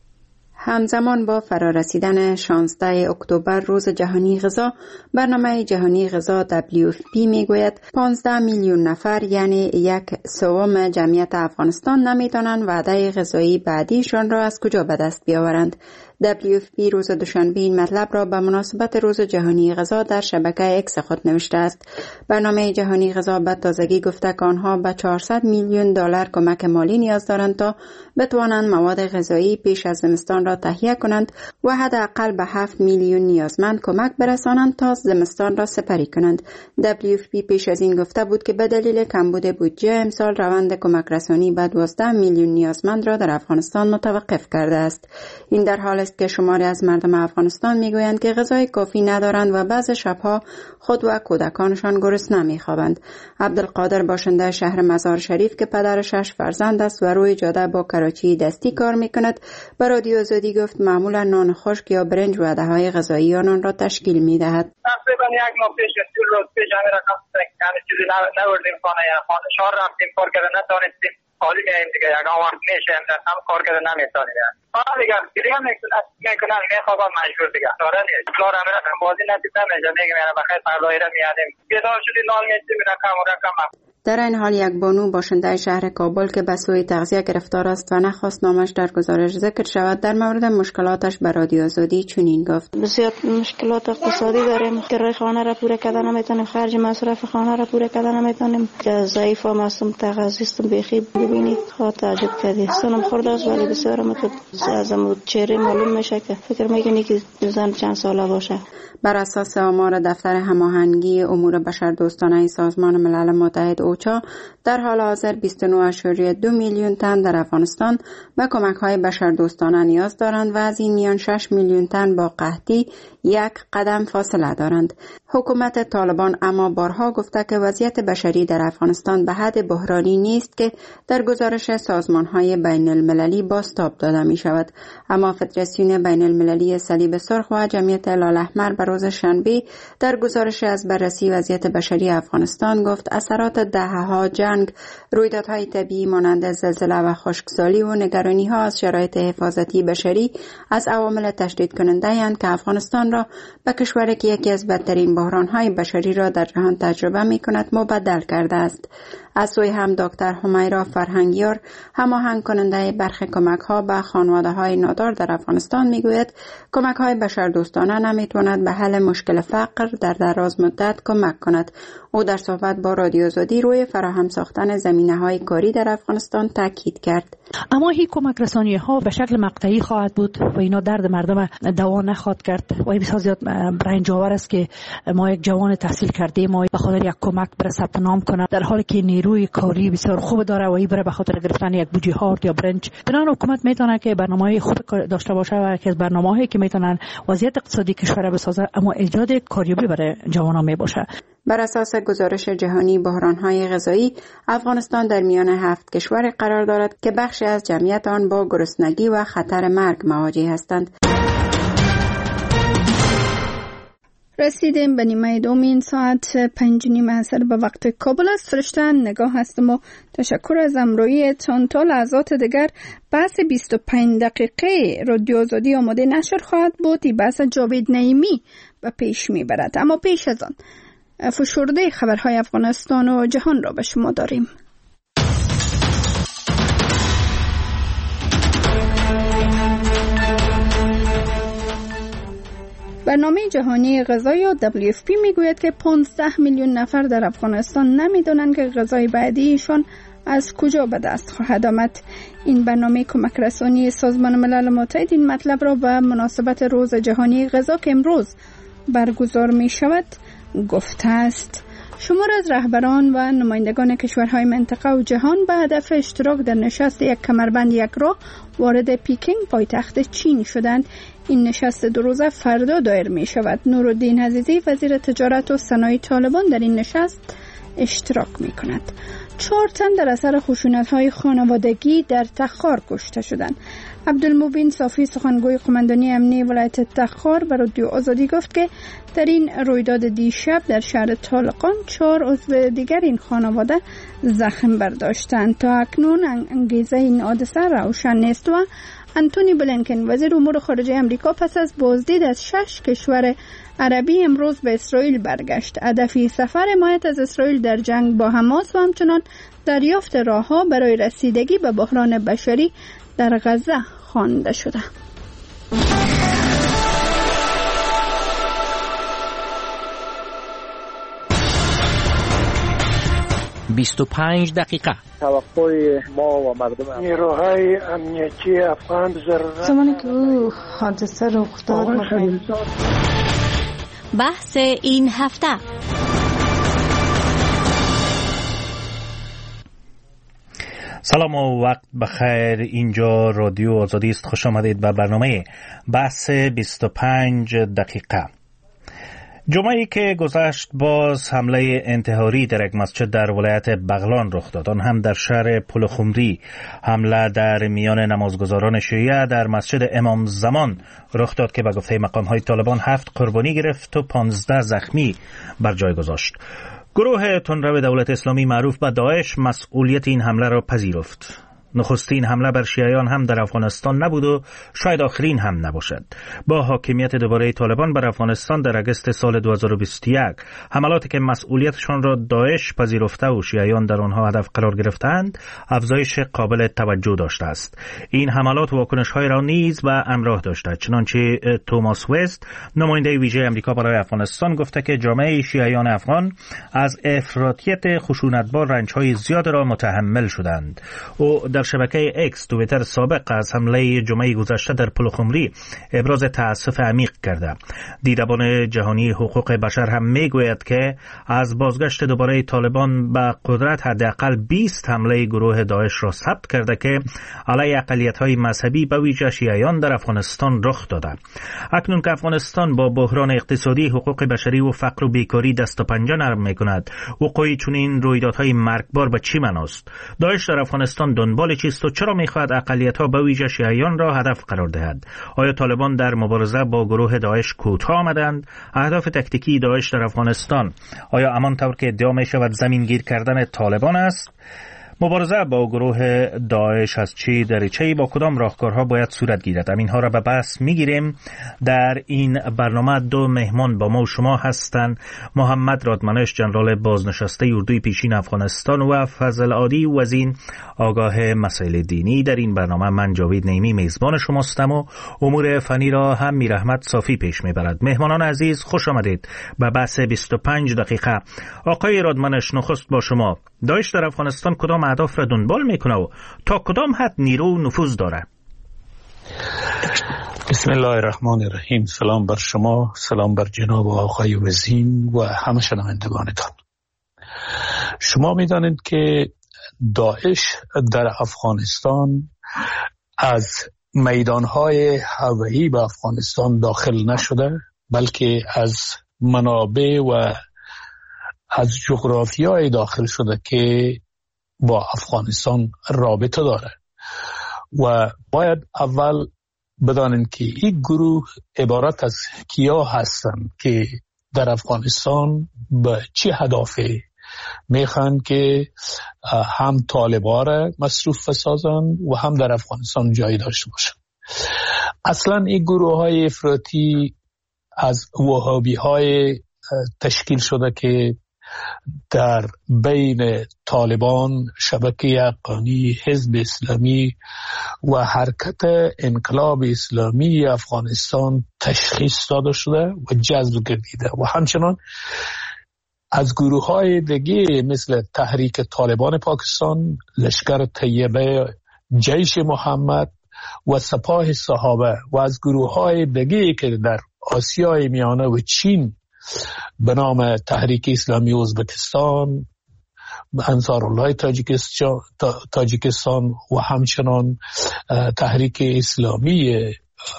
[SPEAKER 14] همزمان با فرارسیدن شانزدهم اکتبر روز جهانی غذا، برنامه جهانی غذا دبلیو اف پی میگوید پانزده میلیون نفر یعنی یک سوم جمعیت افغانستان نمیدانند وعده غذایی بعدیشان را از کجا به دست بیاورند. دبلیو اف پی روز دوشنبه این مطلب را به مناسبت روز جهانی غذا در شبکه اکس خود نوشته است. برنامه جهانی غذا به تازگی گفته که آنها به چهارصد میلیون دلار کمک مالی نیاز دارند تا بتوانند مواد غذایی پیش از زمستان را تهیه کنند و حداقل به هفت میلیون نیازمند کمک برسانند تا زمستان را سپری کنند. دبلیو اف پی پیش از این گفته بود که به دلیل کمبود بودجه امسال روند کمک رسانی به دوازده میلیون نیازمند را در افغانستان متوقف کرده است. این در حال است که شماری از مردم افغانستان میگویند که غذای کافی ندارند و بعض شبها خود و کودکانشان گرسنه میخوابند. عبدالقادر باشنده شهر مزار شریف که پدر شش فرزند است و روی جاده با کراچی دستی کار میکند به رادیو آزادی گفت معمولا نان خشک یا برنج وعده های غذایی آنان را تشکیل میدهد.
[SPEAKER 15] تقریبا یک ماه پیش دو روز پیش همین رقم یعنی چیزی نوردیم خانه یا خانه شهر رفتیم کار کرده نتونستیم حالی میاییم دیگه یکم وقت میشه هم کار کرده نمیتونیم. آه دیگه دیگه میکنن میخوابم مجبور دیگه داره نیست کار همه رقم بازی نتیب نمیشه میگم یعنی بخیر پردایی را میادیم بیدار شدی نال میتیم رقم و رقم.
[SPEAKER 14] در این حال یک بانو باشنده شهر کابل که به سوی تغذیه گرفتار است و نخواست نامش در گزارش ذکر شود در مورد مشکلاتش به رادیو آزادی چنین گفت:
[SPEAKER 16] بسیار مشکلات اقتصادی داریم، کرایه خانه را پوره کردن نمیتونیم، خرج مصرف خانه را پوره کردن نمیتونیم، که ضعیف و معصوم تغذیستم بیخی ببینید خود تعجب کردی. سنم خورده است ولی بسیار متو از چهره معلوم میشه که فکر میکنی که زن چند ساله باشه.
[SPEAKER 14] بر اساس آمار دفتر هماهنگی امور بشردوستانه سازمان ملل متحد اوچا در حال حاضر بیست و نه ممیز دو میلیون تن در افغانستان به کمک‌های بشردوستانه نیاز دارند و از این میان شش میلیون تن با قحطی یک قدم فاصله دارند. حکومت طالبان اما بارها گفته که وضعیت بشری در افغانستان به حد بحرانی نیست که در گزارش سازمان‌های بین المللی بازتاب داده می شود. اما فدراسیون بین المللی صلیب سرخ و جمعیت هلال احمر بر روز شنبه در گزارش از بررسی وضعیت بشری افغانستان گفت اثرات دهه‌ها جنگ، رویدادهای طبیعی مانند زلزله و خشکسالی و نگرانی‌ها از شرایط حفاظتی بشری از عوامل تشدید کننده اند که افغانستان را به کشوری که یکی از بدترین بحران‌های بشری را در جهان تجربه می‌کند مبدل کرده است. از سوی هم دکتر همیرا فرهنگیار هماهنگ کننده برخی کمک‌ها به خانواده‌های نادار در افغانستان می‌گوید کمک‌های بشردوستانه نمی‌تواند به حل مشکل فقر در دراز مدت کمک کند. او در صحبت با رادیو آزادی روی فراهم ساختن زمینه‌های کاری در افغانستان تاکید کرد.
[SPEAKER 17] اما این کمک رسانی‌ها به شکل مقطعی خواهد بود و اینا درد مردم دوا نخواهد کرد و بسیار زیاد رنج‌آور است که ما یک جوان تحصیل کرده ما به خاطر یک کمک بر ثبت نام کنه در حالی که نیروی کاری بسیار خوب داره و این بره به خاطر گرفتن یک بوجی هارد یا برنج. بنابراین حکومت میتونه که برنامه‌های خود داشته باشه و که از برنامه‌هایی که میتونن وضعیت اقتصادی کشور بسازه اما ایجاد کاریابی برای جوانان میباشه.
[SPEAKER 14] بر اساس گزارش جهانی بحران‌های غذایی افغانستان در میان هفت کشور قرار دارد که بخشی از جمعیت آن با گرسنگی و خطر مرگ مواجه هستند.
[SPEAKER 2] رسیدیم به نیمه دومین ساعت پنج نیم عصر به وقت کابل است. فرشته نگاه هستم و تشکر از امرویتان. تا لحظات دیگر بحث بیست و پنج دقیقه رادیو آزادی آماده نشر خواهد بود. این بحث جاوید نعیمی به پیش می برد. اما پیش از آن فشرده خبرهای افغانستان و جهان را به شما داریم. برنامه جهانی غذا یا دبلیو اف پی میگوید که پانزده میلیون نفر در افغانستان نمیدونن که غذای بعدیشان از کجا به دست خواهد آمد. این برنامه کمک رسانی سازمان ملل متحد این مطلب را به مناسبت روز جهانی غذا که امروز برگزار می شود گفته است. شمار از رهبران و نمایندگان کشورهای منطقه و جهان به هدف اشتراک در نشست یک کمربند یک راه وارد پیکینگ پایتخت چین شدند. این نشست دو روزه فردا دایر می شود. نورالدین عزیزی وزیر تجارت و صنایع طالبان در این نشست اشتراک می کند. چهار تن در اثر خشونت‌های خانوادگی در تخار کشته شدند. عبدالمبین صافی سخنگوی قماندانی امنی ولایت تخار به رادیو آزادی گفت که در این رویداد دیشب در شهر طالقان چهار عضو دیگر این خانواده زخم برداشتند. تا اکنون انگیزه این حادثه روشن نیست و انتونی بلینکن وزیر امور خارجه امریکا پس از بازدید از شش کشور عربی امروز به اسرائیل برگشت. هدف سفر حمایت از اسرائیل در جنگ با حماس و همچنان دریافت راهها برای رسیدگی به بحران بشری در غزه خوانده شده.
[SPEAKER 18] بیست و پنج دقیقه
[SPEAKER 19] توقع ما و مردم
[SPEAKER 20] نیروهای امنیتی افغان ضرورت
[SPEAKER 21] زمانی که او حادثه رخ داد.
[SPEAKER 22] بحث این هفته
[SPEAKER 23] سلام و وقت بخیر. اینجا رادیو آزادی است. خوش آمدید به برنامه بحث بیست و پنج دقیقه. جمعه‌ای که گذشت باز حمله انتحاری در یک مسجد در ولایت بغلان رخ داد. آن هم در شهر پلخمری. حمله در میان نمازگزاران شیعه در مسجد امام زمان رخ داد که به گفته مقام‌های طالبان هفت قربانی گرفت و پانزده زخمی بر جای گذاشت. گروه تندرو دولت اسلامی معروف به داعش مسئولیت این حمله را پذیرفت. نخستین حمله بر شیعیان هم در افغانستان نبود و شاید آخرین هم نباشد. با حاکمیت دوباره طالبان بر افغانستان در اگست سال دو هزار و بیست و یک، حملاتی که مسئولیتشان را داعش پذیرفته و شیعیان در آنها هدف قرار گرفتند، افزایش قابل توجه داشته است. این حملات واکنش‌های را نیز به همراه داشته، چنانچه توماس وست، نماینده ویژه امریکا برای افغانستان، گفته که جامعه شیعیان افغان از افراطیت خشونتبار رنج‌های زیاد را متحمل شدند. او در شبکه اکس توییتر سابق از حمله جمعه گذشته در پلخمری ابراز تأسف عمیق کرده. دیدبان جهانی حقوق بشر هم میگوید که از بازگشت دوباره طالبان به قدرت حداقل بیست حمله گروه داعش را ثبت کرده که علیه اقلیت‌های مذهبی به ویژه شیعیان در افغانستان رخ داده. اکنون که افغانستان با بحران اقتصادی، حقوق بشری و فقر و بیکاری دست و پنجه نرم می‌کند، وقوع چنین رویدادهای مرگبار به چه معناست؟ داعش در افغانستان دنبال چیست و چرا می‌خواهد اقلیت‌ها به ویژه شیعیان را هدف قرار دهد؟ آیا طالبان در مبارزه با گروه داعش کوتاه آمدند؟ اهداف تکتیکی داعش در افغانستان آیا همانطور که ادعا می‌شود زمینگیر کردن طالبان است؟ مبارزه با گروه داعش از چه دریچه‌ای با کدام راهکارها باید صورت گیرد؟ اینها را به بحث می‌گیریم. در این برنامه دو مهمان با ما و شما هستند: محمد رادمنش، ژنرال بازنشسته اردوی پیشین افغانستان، و فضل عادی وزین، آگاه مسائل دینی. در این برنامه من جاوید نعیمی میزبان شماستم و امور فنی را هم میرحمت صافی پیش میبرد. مهمانان عزیز، خوش آمدید به بحث بیست و پنج دقیقه. آقای رادمنش، نخست با شما. داعش در افغانستان کدام اهداف را دنبال میکنه و تا کدام حد نیرو و نفوذ داره؟
[SPEAKER 24] بسم الله الرحمن الرحیم. سلام بر شما، سلام بر جناب آقای وزین و همه شنوندگانتان. شما میدانید که داعش در افغانستان از میدانهای هوایی به افغانستان داخل نشده، بلکه از منابع و از جغرافیای داخل شده که با افغانستان رابطه داره و باید اول بدانید که این گروه عبارت از کیا هستند که در افغانستان به چه هدفی میخوان که هم طالبان را مصروف بسازن و هم در افغانستان جای داشته باشن. اصلا این گروه های افراطی از وهابی های تشکیل شده که در بین طالبان، شبکه حقانی، حزب اسلامی و حرکت انقلاب اسلامی افغانستان تشخیص داده شده و جذب گردیده و همچنان از گروه های دیگه مثل تحریک طالبان پاکستان، لشکر طیبه، جیش محمد و سپاه صحابه و از گروه های دیگه که در آسیای میانه و چین به نام تحریک اسلامی ازبکستان، انصار الله تاجیکستان و همچنان تحریک اسلامی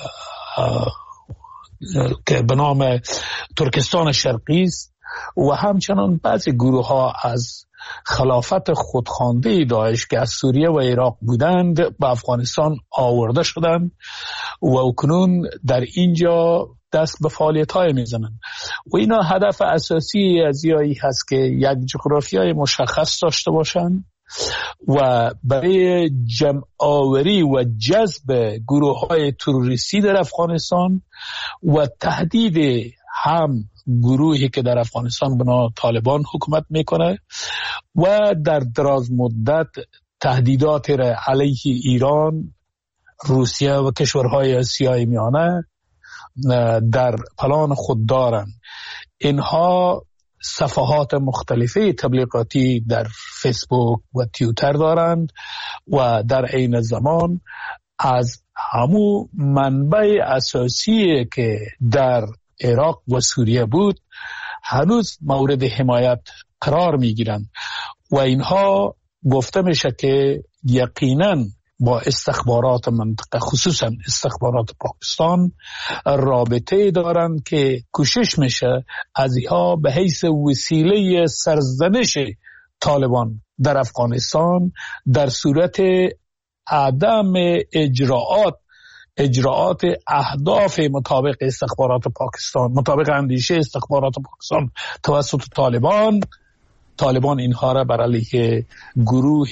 [SPEAKER 24] که به نام ترکستان شرقی است و همچنان بعضی گروه ها از خلافت خودخوانده داعش که از سوریه و عراق بودند به افغانستان آورده شدند و اکنون در اینجا دست به فعالیت های میزنند و اینا هدف اساسی از یایی هست که یک جغرافیای مشخص داشته باشند و برای جمع آوری و جذب گروه های تروریستی در افغانستان و تهدید هم گروهی که در افغانستان بنا طالبان حکومت میکنه و در دراز مدت تهدیدات را علیه ایران، روسیه و کشورهای آسیای میانه در پلان خود دارند. اینها صفحات مختلفه تبلیغاتی در فیسبوک و توییتر دارند و در عین زمان از همو منبع اساسی که در عراق و سوریه بود هنوز مورد حمایت قرار می گیرند و اینها گفته میشه که یقیناً با استخبارات منطقه خصوصا استخبارات پاکستان رابطه دارند که کوشش میشه از اینها به حیث وسیله سرزنش طالبان در افغانستان در صورت عدم اجراعات اجراعات اهداف مطابق استخبارات پاکستان، مطابق اندیشه استخبارات پاکستان توسط طالبان طالبان اینها را بر علیه گروه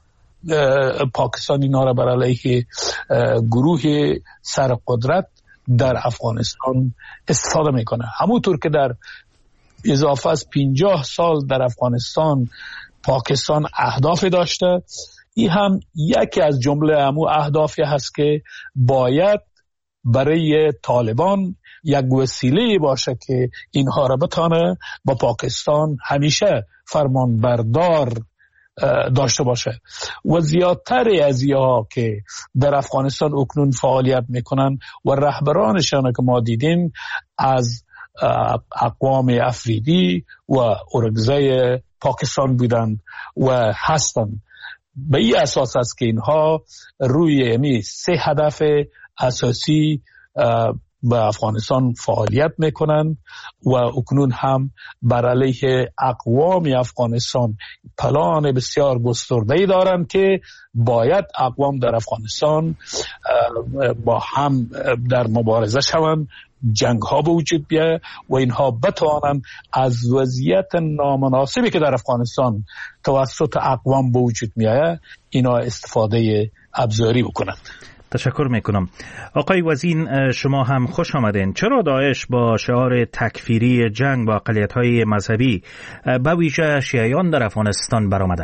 [SPEAKER 24] پاکستان اینها را بر علیه گروه سرقدرت در افغانستان استفاده میکنه. همونطور که در اضافه از پنجاه سال در افغانستان پاکستان اهداف داشته، این هم یکی از جمله همو اهدافی هست که باید برای طالبان یک وسیله باشه که اینها را بتانه با پاکستان همیشه فرمان بردار داشته باشه و زیادتر از اینها که در افغانستان اکنون فعالیت میکنن و رهبرانشان که ما دیدیم از اقوام افریدی و اورگزای پاکستان بودند و هستند. به این اساس است که اینها روی امی سه هدف اساسی به افغانستان فعالیت میکنن و اکنون هم بر علیه اقوام افغانستان پلان بسیار گسترده‌ای دارند که باید اقوام در افغانستان با هم در مبارزه شوند، جنگ ها به وجود بیاید و اینها بتوانند از وضعیت نامناسبی که در افغانستان توسط اقوام به وجود میآید اینا استفاده ابزاری بکنند.
[SPEAKER 23] تشکر میکنم. آقای وزین، شما هم خوش آمدین. چرا داعش با شعار تکفیری جنگ با اقلیت‌های مذهبی به ویژه شیعیان در افغانستان برآمده؟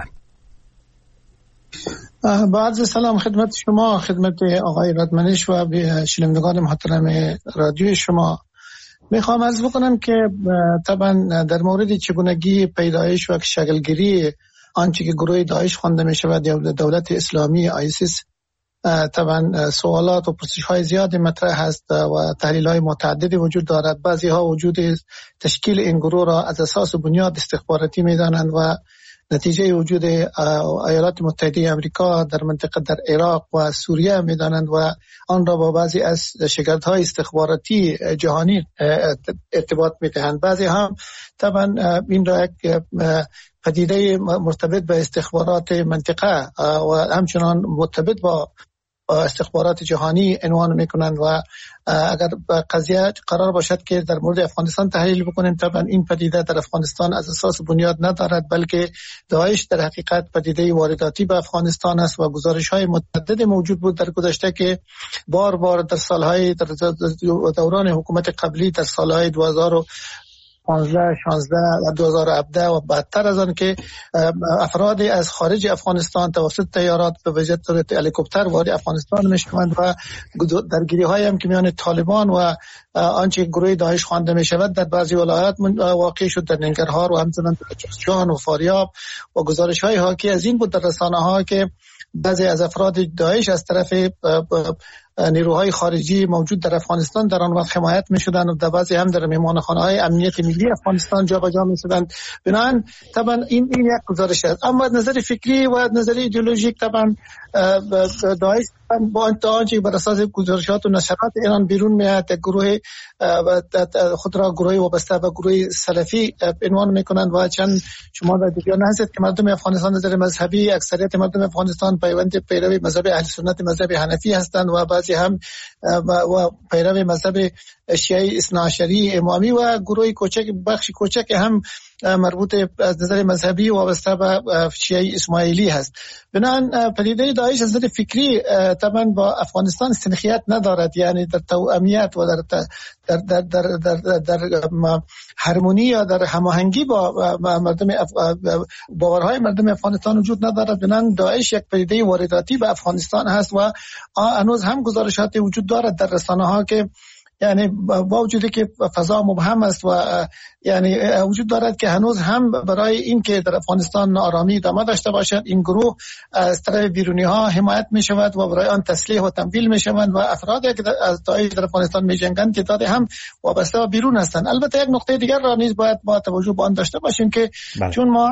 [SPEAKER 3] با عرض سلام خدمت شما، خدمت آقای رادمنش و شنوندگان محترم رادیو شما. میخوام عرض بکنم که طبعا در مورد چگونگی پیدایش و شکلگیری آنچه که گروه داعش خوانده میشه و دولت اسلامی آیسیس طبعا سوالات و پرسش های زیادی مطرح هست و تحلیل های متعددی وجود دارد. بعضی ها وجود تشکیل این گروه را از اساس بنیاد استخباراتی میدانند و نتیجه وجود ایالات متحده آمریکا در منطقه در عراق و سوریه میدانند و آن را با بعضی از شگردهای استخباراتی جهانی ارتباط میدهند. بعضی هم طبعا این را یک پدیده مرتبط به استخبارات منطقه و همچنان مرتبط با استخبارات جهانی عنوان میکنند و اگر قضیه قرار باشد که در مورد افغانستان تحلیل بکنیم، طبعا این پدیده در افغانستان از اساس بنیاد ندارد، بلکه داعش در حقیقت پدیده وارداتی به افغانستان است و گزارش های متعدد موجود بود در گذشته که بار بار در سالهای در دوران حکومت قبلی در سالهای دو هزار و پانزده شانزده و دو هزار و هفده و بعدتر از آن که افراد از خارج افغانستان توسط طیارات به وجه هلیکوپتر وارد افغانستان میشوند و درگیری های هم که میان طالبان و آنچه گروه داعش خوانده می شود در بعضی ولایات واقع شد، در ننگرهار و همچنان در جوزجان و فاریاب، و گزارش های حاکی از این بود در رسانه ها که بعضی از افراد داعش از طرف نیروهای خارجی موجود در افغانستان در آن وقت حمایت می شدند و در بعضی هم در میهمانخانه های امنیت ملی افغانستان جابجا می شدند. بنابراین طبعا این این یک گزارش است. اما از نظر فکری و از نظر ایدئولوژیک طبعا داعش با آنچه بر اساس گزارشات و نشرات ایران بیرون میاد گروه خود را گروه وابسته به گروه سلفی عنوان میکنند و چند شما در جریان هستید که مردم افغانستان از نظر مذهبی اکثریت مردم افغانستان پیوند پیروی مذهب اهل سنت مذهب حنفی هستند و بعضی هم و پیروی مذهب شیعه اثنا عشری امامی و گروه کوچک بخش کوچک هم مربوط از نظر مذهبی وابسته به شیعه اسماعیلی هست. بنابراین پدیده داعش از نظر فکری طبعا با افغانستان سنخیت ندارد، یعنی در توأمیت و در در در در در, در, در هارمونی یا در هماهنگی با مردم باورهای مردم افغانستان وجود ندارد. بنابراین داعش یک پدیده وارداتی به افغانستان هست و هنوز هم گزارشات وجود دارد در رسانه ها که یعنی با وجودی که فضا مبهم است و یعنی وجود دارد که هنوز هم برای این که در افغانستان ناآرامی ادامه داشته باشد این گروه از طرف بیرونی ها حمایت می شود و برای آن تسلیح و تمویل می شوند و افرادی که از داعش در افغانستان می جنگند تعداد هم وابسته و بیرون هستند. البته یک نقطه دیگر را نیز باید با توجه به آن داشته باشیم که بله. چون ما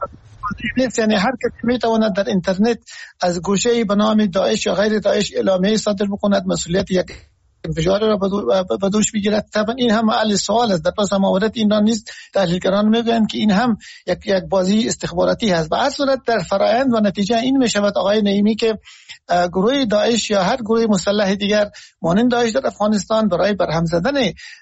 [SPEAKER 3] یعنی هر کسی میتواند در اینترنت از گوشه‌ای به نام داعش یا غیر داعش اعلامیه صادر بکند، مسئولیت یک انفجار را به دوش بگیرد. طبعا این هم محل سوال است. در پس موارد این را نیست تحلیلگران میگویند که این هم یک یک بازی استخباراتی هست. به هر صورت در فرآیند و نتیجه این میشود آقای نعیمی که گروه داعش یا هر گروه مسلح دیگر مانند داعش در افغانستان برای برهم زدن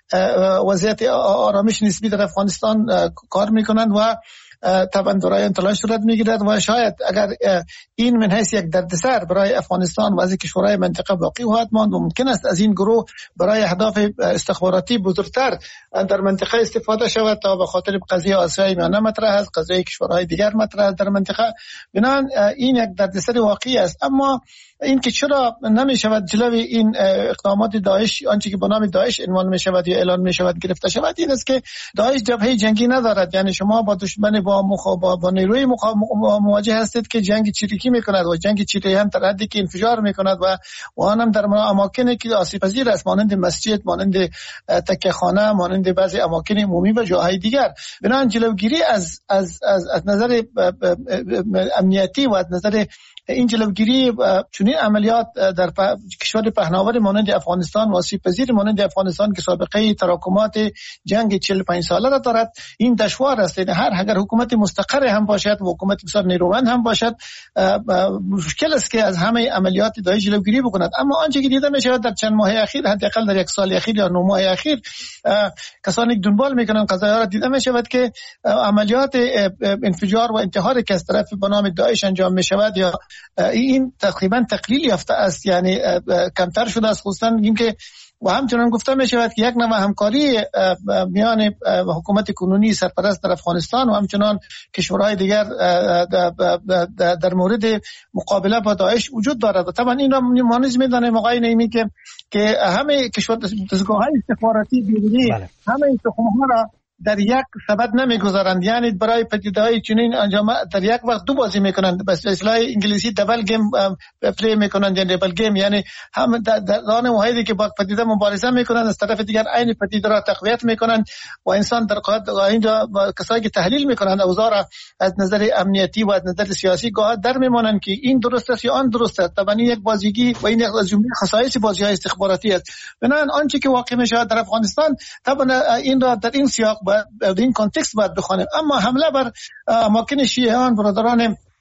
[SPEAKER 3] وضعیت آرامش نسبی در افغانستان کار میکنند و طبعا برای انطلاع صورت میگیرد و شاید اگر این من حیث یک دردسر برای افغانستان و از کشورهای منطقه باقی خواهد ماند و ممکن است از این گروه برای اهداف استخباراتی بزرگتر در منطقه استفاده شود تا به خاطر قضیه آسیای میانه مطرح است، قضیه کشورهای دیگر مطرح است در منطقه. بنابراین این یک دردسر واقعی است. اما این که چرا نمی شود جلوی این اقدامات داعش آنچه که به نام داعش عنوان می شود یا اعلان می شود گرفته شود، این است که داعش جبهه جنگی ندارد. یعنی شما با دشمن با مخابا با نیروی مواجه هستید که جنگ چریکی می کند و جنگ چریکی هم در حدی که انفجار می کند و و آنم در اماکنی که آسیب پذیر است مانند مسجد، مانند تکه خانه، مانند بعضی اماکن عمومی و جاهای دیگر. بنابراین جلوگیری از از از, از نظر امنیتی و از نظر این جلوگیری چنین عملیات در کشور پهناور مانند افغانستان و آسیب پذیر مانند افغانستان که سابقه تراکمات جنگ چهل و پنج ساله را دارد این دشوار است. هر اگر حکومت مستقر هم باشد و حکومت بسیار نیرومند هم باشد مشکل است که از همه عملیات داعش جلوگیری بکند. اما آنچه که دیده می شود در چند ماه اخیر، حداقل در یک سال اخیر یا نه ماه اخیر، کسانی که دنبال میکنن قضایا را دیده می شود که عملیات انفجار و انتحاری که از طرف به نام داعش انجام می شود یا این تقریبا تقلیل یافته است، یعنی کمتر شده است. خصوصا اینکه و همچنان گفته می شود که یک نوع همکاری میان حکومت کنونی سرپرست در افغانستان و همچنان کشورهای دیگر در مورد مقابله با داعش وجود دارد. و طبعا این را ما نیز می‌دانیم آقای نعیمی که که همه کشور دستگاه‌های استخباراتی بیرونی بله. همه این تخم‌ها را در یک سبد نمیگذارند، یعنی برای پدیده‌های چنین انجام در یک وقت دو بازی میکنند. به اصطلاح انگلیسی دبل گیم پلی میکنند، یعنی دبل گیم، یعنی هم در آن واحدی که با پدیده مبارزه میکنند از طرف دیگر عین پدیده را تقویت میکنند و انسان در قاعد اینجا کسایی که تحلیل میکنند اوضاع را از نظر امنیتی و از نظر سیاسی گاه در میمانند که این درست است یا آن درست است. طبعا یک بازیگی و این از جمله خصایص بازی‌های استخباراتی است. بنابراین آنچه که واقع میشه در افغانستان طبعا این را در این سیاق در این کانتکست باید بخوانیم. اما حمله بر اماکن شیعیان برادران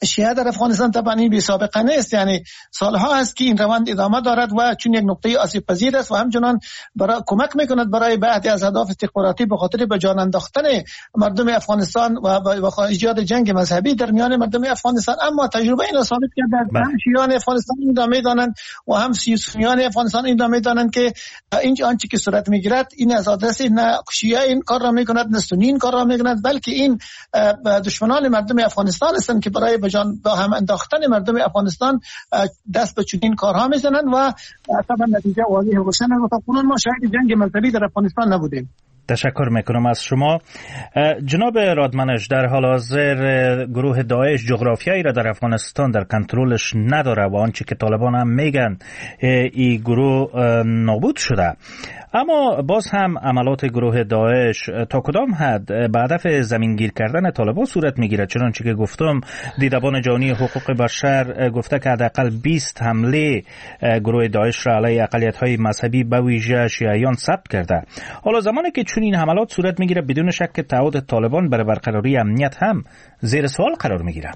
[SPEAKER 3] شیعه در افغانستان طبعا این بی سابقه نیست، یعنی سالها است که این روند ادامه دارد و چون یک نقطه آسیب پذیر است و همچنان برای کمک میکند برای بعضی از اهداف استخباراتی به خاطر به جان انداختن مردم افغانستان و با ایجاد جنگ مذهبی در میان مردم افغانستان. اما تجربه این ثابت کرده هم شیعیان افغانستان این را میدانند و هم سنیان افغانستان این را میدانند که این آنچه که صورت میگیرد این از آدرس نه شیعه این کار را میکند نه سنی این کار را میکند، بلکه این دشمنان مردم افغانستان هستند که برای به جان با هم انداختن مردم افغانستان دست به چنین کارها میزنند و طبعا نتیجه واضح روشن است. تا کنون ما شاهد جنگ مذهبی در افغانستان نبودیم.
[SPEAKER 23] تشکر میکنم از شما. جناب رادمنش، در حال حاضر گروه داعش جغرافیایی را در افغانستان در کنترلش نداره و آنچه که طالبان هم میگن این گروه نابود شده، اما باز هم عملات گروه داعش تا کدام حد به هدف زمینگیر کردن طالبان صورت میگیرد؟ چنانچه که گفتم دیدبان جهانی حقوق بشر گفته که حداقل بیست حمله گروه داعش را علیه اقلیت‌های مذهبی به ویژه شیعیان ثبت کرده. حالا زمانی که چون این حملات صورت میگیره بدون شک که تعهد طالبان برای برقراری امنیت هم زیر سوال قرار میگیره.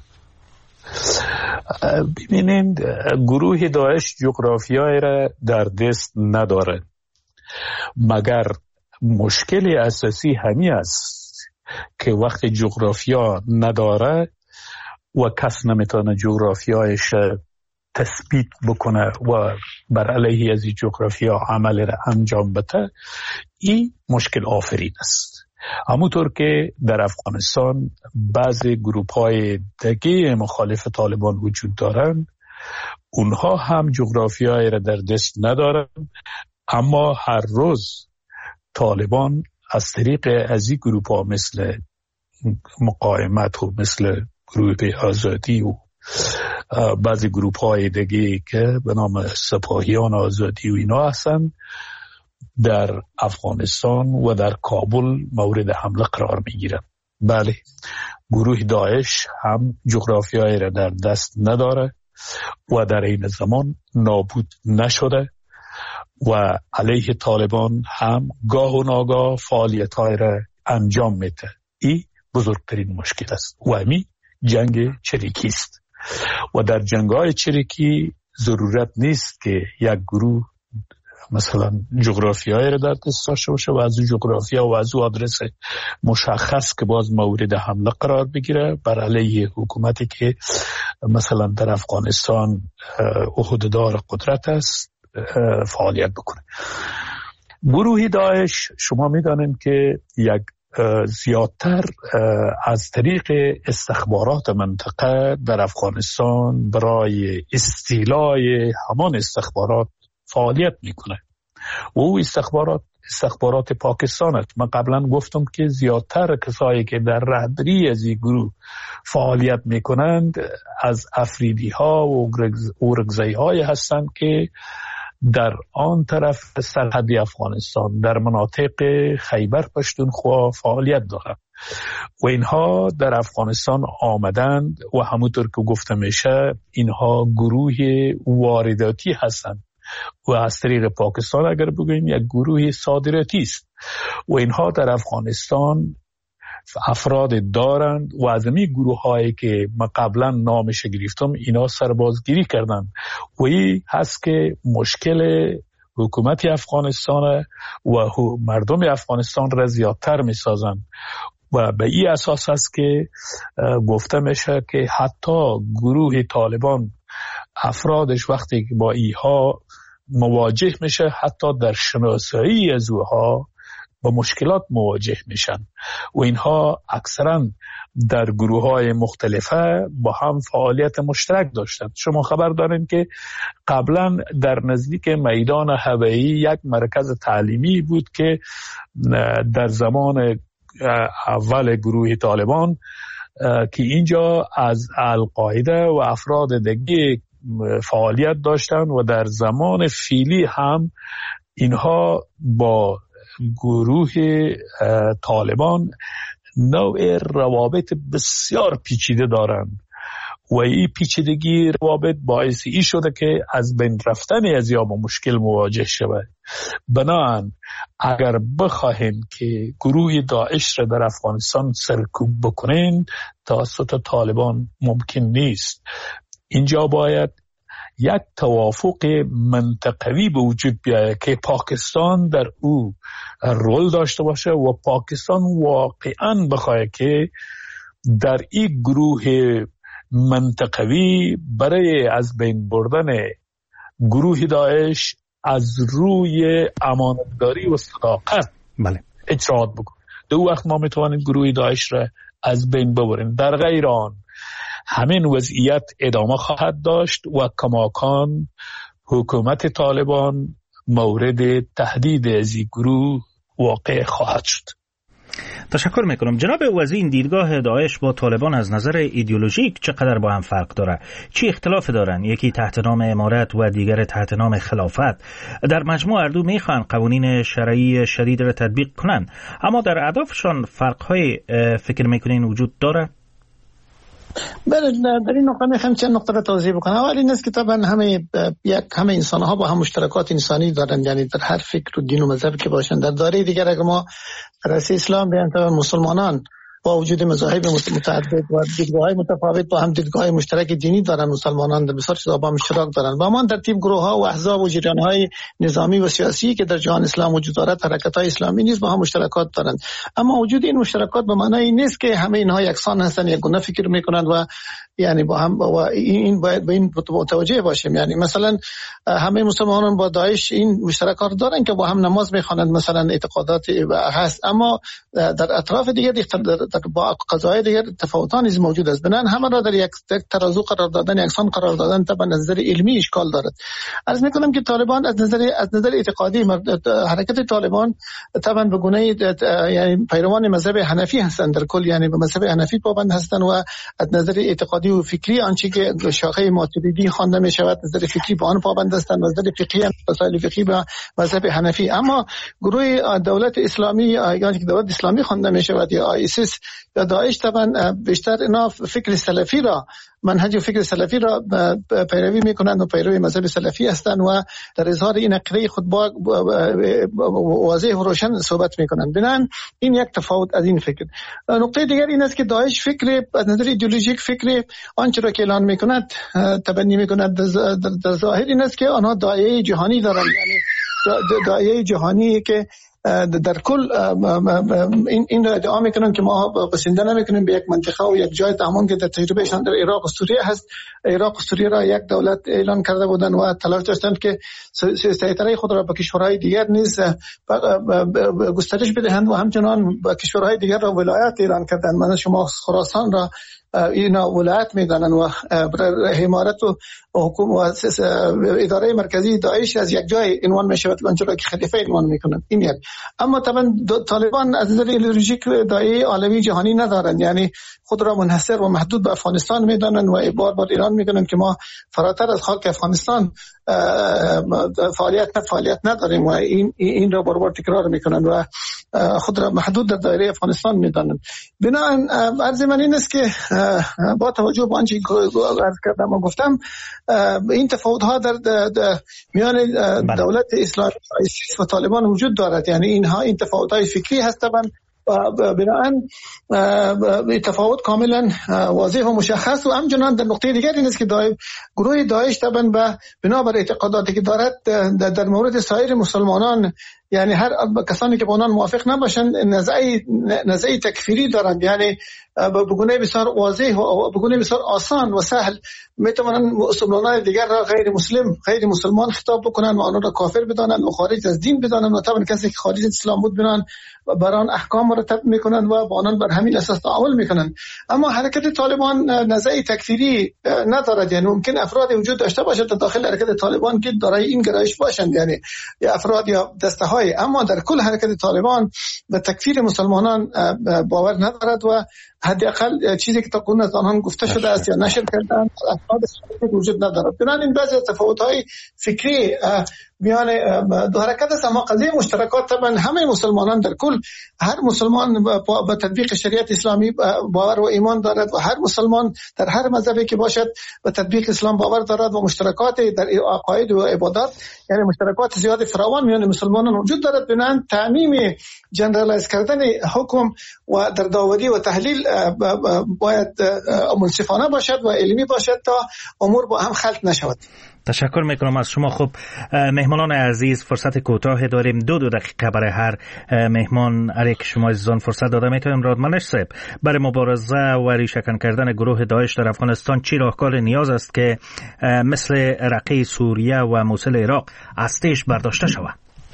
[SPEAKER 24] ببینید، گروه داعش جغرافیایی را در دست نداره، مگر مشکل اساسی همین است که وقت جغرافیا نداره و کس نمیتونه جغرافیایش تثبیت بکنه و بر علیه از این جغرافیا عمل را انجام بده، این مشکل آفرین است. همونطور که در افغانستان بعضی گروپ های دیگه مخالف طالبان وجود دارند، اونها هم جغرافیایی را در دست ندارند، اما هر روز طالبان از طریق از این گروپ ها مثل مقاومت و مثل گروه آزادی و بعضی گروپ های دیگه که به نام سپاهیان آزادی و اینا هستند، در افغانستان و در کابل مورد حمله قرار می گیرند. بله، گروه داعش هم جغرافیایی را در دست نداره و در این زمان نابود نشده و علیه طالبان هم گاه و ناگاه فعالیت‌های را انجام میده. این بزرگترین مشکل است و همین جنگ چریکی است و در جنگ‌های چریکی ضرورت نیست که یک گروه مثلا جغرافیایی را در دست داشته باشه و از جغرافیا و از آدرس مشخص که باز مورد حمله قرار بگیره بر علیه حکومتی که مثلا در افغانستان عهده‌دار قدرت است فعالیت بکنه. گروه داعش شما میدانید که یک زیادتر از طریق استخبارات منطقه در افغانستان برای استیلای همان استخبارات فعالیت میکنه و او استخبارات استخبارات پاکستان است. من قبلا گفتم که زیادتر کسایی که در رهبری از این گروه فعالیت میکنند از افریدی ها و اورگزایی های هستند که در آن طرف سرحدی افغانستان در مناطق خیبر پشتونخوا فعالیت دارند و اینها در افغانستان آمدند و همونطور که گفته میشه اینها گروه وارداتی هستند و از طریق پاکستان اگر بگوییم یک گروه صادراتی است و اینها در افغانستان افراد دارند و از این گروه هایی که ما قبلا نامش گرفتم اینا سربازگیری کردند و این هست که مشکل حکومت افغانستان و مردم افغانستان را زیادتر می سازند و به این اساس است که گفته میشه که حتی گروه طالبان افرادش وقتی که با ایها مواجه میشه حتی در شناسایی از اوها با مشکلات مواجه میشن و اینها اکثرا در گروه های مختلفه با هم فعالیت مشترک داشتند. شما خبر دارین که قبلا در نزدیک میدان هوایی یک مرکز تعلیمی بود که در زمان اول گروه طالبان که اینجا از القاعده و افراد دیگه فعالیت داشتند و در زمان فیلی هم اینها با گروه طالبان نوع روابط بسیار پیچیده دارند و این پیچیدگی روابط باعث ای شده که از بین رفتن از یا با مشکل مواجه شود. بنابراین اگر بخواهیم که گروه داعش را در افغانستان سرکوب بکنین توسط طالبان ممکن نیست. اینجا باید یک توافق منطقوی به وجود بیاید که پاکستان در او رول داشته باشه و پاکستان واقعا بخواهد که در این گروه منطقوی برای از بین بردن گروه داعش از روی امانتداری و صداقت
[SPEAKER 23] بله
[SPEAKER 24] اجرات بکنه. دو وقت ما میتوانیم گروه داعش را از بین ببریم. در غیر آن همین وضعیت ادامه خواهد داشت و کماکان حکومت طالبان مورد تهدید از این گروه واقع خواهد شد.
[SPEAKER 23] تشکر میکنم. جناب وزیر، دیدگاه داعش با طالبان از نظر ایدئولوژیک چقدر با هم فرق داره؟ چی اختلاف دارن؟ یکی تحت نام امارت و دیگر تحت نام خلافت. در مجموع اردو میخوان قوانین شرعی شدید را تطبیق کنن، اما در اهدافشان فرقهای فکر میکنین وجود داره؟
[SPEAKER 3] بله، در این نقطه میخوام چند نقطه را توضیح بکنم. اول این است که طبعا همه یک همه انسان ها با هم مشترکات انسانی دارند، یعنی در هر فکر و دین و مذهب که باشند. در دایره دیگر اگر ما در اسلام بیان طبعا مسلمانان با وجود مذاهب متعدد و دیدگاه‌های متفاوت با هم دیدگاه مشترک دینی دارن، مسلمانان در بسیار چیزا با هم اشتراک دارن. و ما ترتیب گروه‌ها و احزاب و جریان‌های نظامی و سیاسی که در جهان اسلام وجود دارد، حرکت‌های اسلامی نیز با هم مشترکات دارند. اما وجود این مشترکات به معنای نیست که همه اینها یکسان هستند، یک گونه فکر می‌کنند و یعنی با هم و این باید به این متوجه باشیم. یعنی مثلا همه مسلمانان با داعش این مشترکات دارن که با هم نماز می‌خوانند، مثلا اعتقادات هست، اما در اطراف دیگر در با قضايا دیگر تفاوتان نیز موجود است. بنابراین همه را در یک ترازو قرار دادن، یکسان قرار دادن طبعا از نظر علمی اشکال دارد. عرض می‌کنم که طالبان از نظر از نظر اعتقادی حرکت طالبان طبعا به گونه یعنی پیروان مذهب حنفی هستند در کل، یعنی به مذهب حنفی پابند هستند و از نظر اعتقادی و فکری آنچه که شاخه ماتریدی خوانده می شود از نظر فکری به آن پابند هستند، از نظر فقهی مسائل فقهی به مذهب حنفی. اما گروه دولت اسلامی یعنی که دولت اسلامی خوانده می شود یا آیسیس یا داعش طبعا بیشتر اینا فکر سلفی را منهج و فکر سلفی را پیروی میکنند و پیروی مذهب سلفی هستند و در اظهار این عقیده خود با واضح و روشن صحبت میکنند. بنابراین این یک تفاوت از این فکر. نقطه دیگر این است که داعش فکر از نظر ایدئولوژیک فکر آنچه را که اعلان میکند تبنی میکند در ظاهر این است که آنها داعیه جهانی دارند، یعنی داعیه جهانی که در کل این این را ادعا میکنن که ما بسنده نمیکنیم به یک منطقه و یک جای، تمام که در تجربهشان در عراق و سوریه هست. عراق و سوریه را یک دولت اعلان کرده بودند و تلاش داشتند که سیطره خود را به کشورهای دیگر نیز گسترش بدهند و همچنان به کشورهای دیگر را ولایت اعلان کردند. مثلا شما خراسان را اینا ولایت میدانن و حمایت و حکومت و اداره مرکزی داعش از یک جای عنوان میشود آنچه که خلیفه عنوان میکنند. این یک. اما طبعا طالبان از نظر ایدئولوژیک داعیه عالمی جهانی ندارند، یعنی خود را منحصر و محدود به افغانستان میدانند و بار بار ایران میکنند که ما فراتر از خاک افغانستان فعالیت نه فعالیت نداریم و این این را بار بار تکرار میکنند و خود را محدود در دایره افغانستان میدانند. بنابراین عرض من این است که با توجه به آنچه عرض کردم و گفتم این تفاوت ها در, در, در میان دولت اسلامی و طالبان وجود دارد، یعنی اینها این تفاوت های فکری هست طبعا بنابراین تفاوت کاملا واضح و مشخص. و همچنان در نقطه دیگر این است که گروه داعش طبعا به بنابر اعتقاداتی که دارد در مورد سایر مسلمانان، یعنی هر کسانی که با آنان موافق نباشند نزاعی نزاعی تکفیری دارند، یعنی به گونه بسیار واضح و به گونه بسیار آسان و سهل میتوانند مسلمانان دیگر را غیر مسلم غیر مسلمان خطاب بکنند و آنها را کافر بدانند و خارج از دین بدانند و طبعا کسی که خارج از اسلام بود بنان بر آن احکام مرتب میکنند و با آنان بر همین اساس تعامل میکنند. اما حرکت طالبان نزاعی تکفیری ندارد، یعنی ممکن افراد وجود داشته باشد در داخل حرکت طالبان که دارای این گرایش باشند، یعنی یا افراد یا دسته های، اما در کل حرکت طالبان به تکفیر مسلمانان باور ندارد و حداقل چیزی که تا کنون از آنها گفته شده است یا نشر کردن اسناد ثابت وجود ندارد. بنابراین بعضی از تفاوت‌های فکری میان دو حرکت است، اما قضیه مشترکات طبعا همه مسلمانان در کل، هر مسلمان با تطبیق شریعت اسلامی باور و ایمان دارد و هر مسلمان در هر مذهبی که باشد به تطبیق اسلام باور دارد و مشترکات در عقاید و عبادات، یعنی مشترکات زیاد فراوان میان مسلمانان وجود دارد. بنابراین تعمیم جنرالایز کردن حکم و در داوری و تحلیل باید منصفانه باشد و علمی باشد تا امور با هم خلط نشود.
[SPEAKER 23] تشکر میکنم از شما. خب مهمانان عزیز، فرصت کوتاه داریم، دو دو دقیقه برای هر مهمان هر یک شما عزیزان فرصت داده میتونیم. رادمنش صاحب، برای مبارزه و ریشه‌کن کردن گروه داعش در افغانستان چی راهکار نیاز است که مثل رقه سوریه و موصل عراق از تیش برداشته شود؟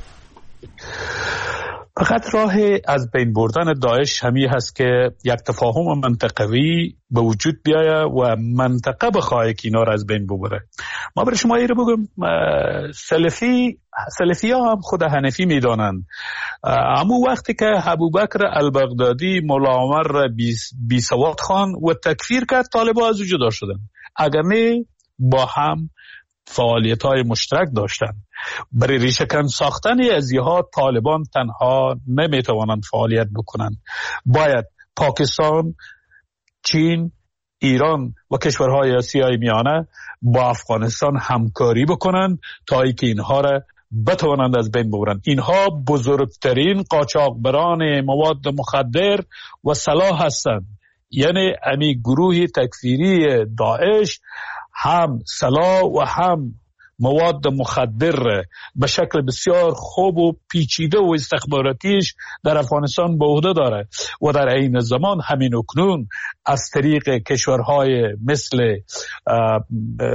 [SPEAKER 24] فقط راه از بین بردن داعش همی هست که یک تفاهم منطقوی به وجود بیاید و منطقه بخواه که اینا را از بین ببره. ما برای شما ایره بگم، سلفی سلفی ها هم خود حنفی میدانند. اما وقتی که ابوبکر البغدادی مولا عمر را بی سواد خوان و تکفیر کرد، طالبان از وجود شدن. اگر نه با هم فعالیت های مشترک داشتن. برای ریشه‌کن ساختن ازیها طالبان تنها نمیتوانند فعالیت بکنند. باید پاکستان، چین، ایران و کشورهای آسیای میانه با افغانستان همکاری بکنند تا اینکه اینها را بتوانند از بین ببرند. اینها بزرگترین قاچاقبران مواد مخدر و سلاح هستند. یعنی امی گروه تکفیری داعش هم سلاح و هم مواد مخدر به شکل بسیار خوب و پیچیده و استخباراتیش در افغانستان به عهده داره و در عین زمان همین اکنون از طریق کشورهای مثل اه اه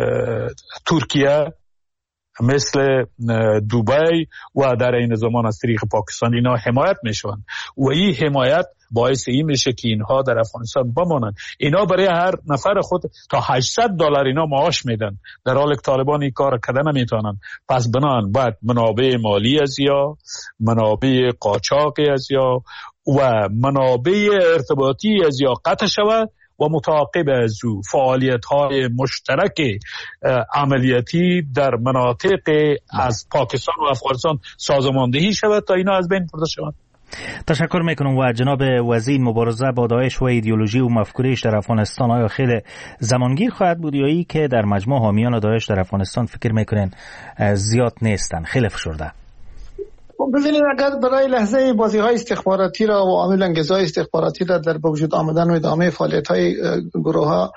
[SPEAKER 24] ترکیه، مثل دبی و در این زمان از طریق پاکستان اینا حمایت میشوند و این حمایت باعث این میشه که اینها در افغانستان بمانند. اینا برای هر نفر خود تا هشتصد دلار اینا معاش میدن، در حالی که طالبان این کار کردن نمیتونن. پس بنان باید منابع مالی از یا منابع قاچاقی از یا و منابع ارتباطی از یا قطع شود و متعاقب از او فعالیت‌های مشترک عملیاتی در مناطق از پاکستان و افغانستان سازماندهی شود تا اینا از بین برده شوند.
[SPEAKER 23] تشکر میکنم. و جناب وزیر، مبارزه با داعش و ایدئولوژی و مفکوریش در افغانستان آیا خیلی زمانگیر خواهد بود یا ای که در مجموع حامیان داعش در افغانستان فکر میکنین زیاد نیستن، خیلی فشرده؟
[SPEAKER 3] ببینید، اگر برای لحظه بازی های استخباراتی را و عامل انگیزهای استخباراتی را در بوجود آمدن و ادامه فعالیت های گروه ها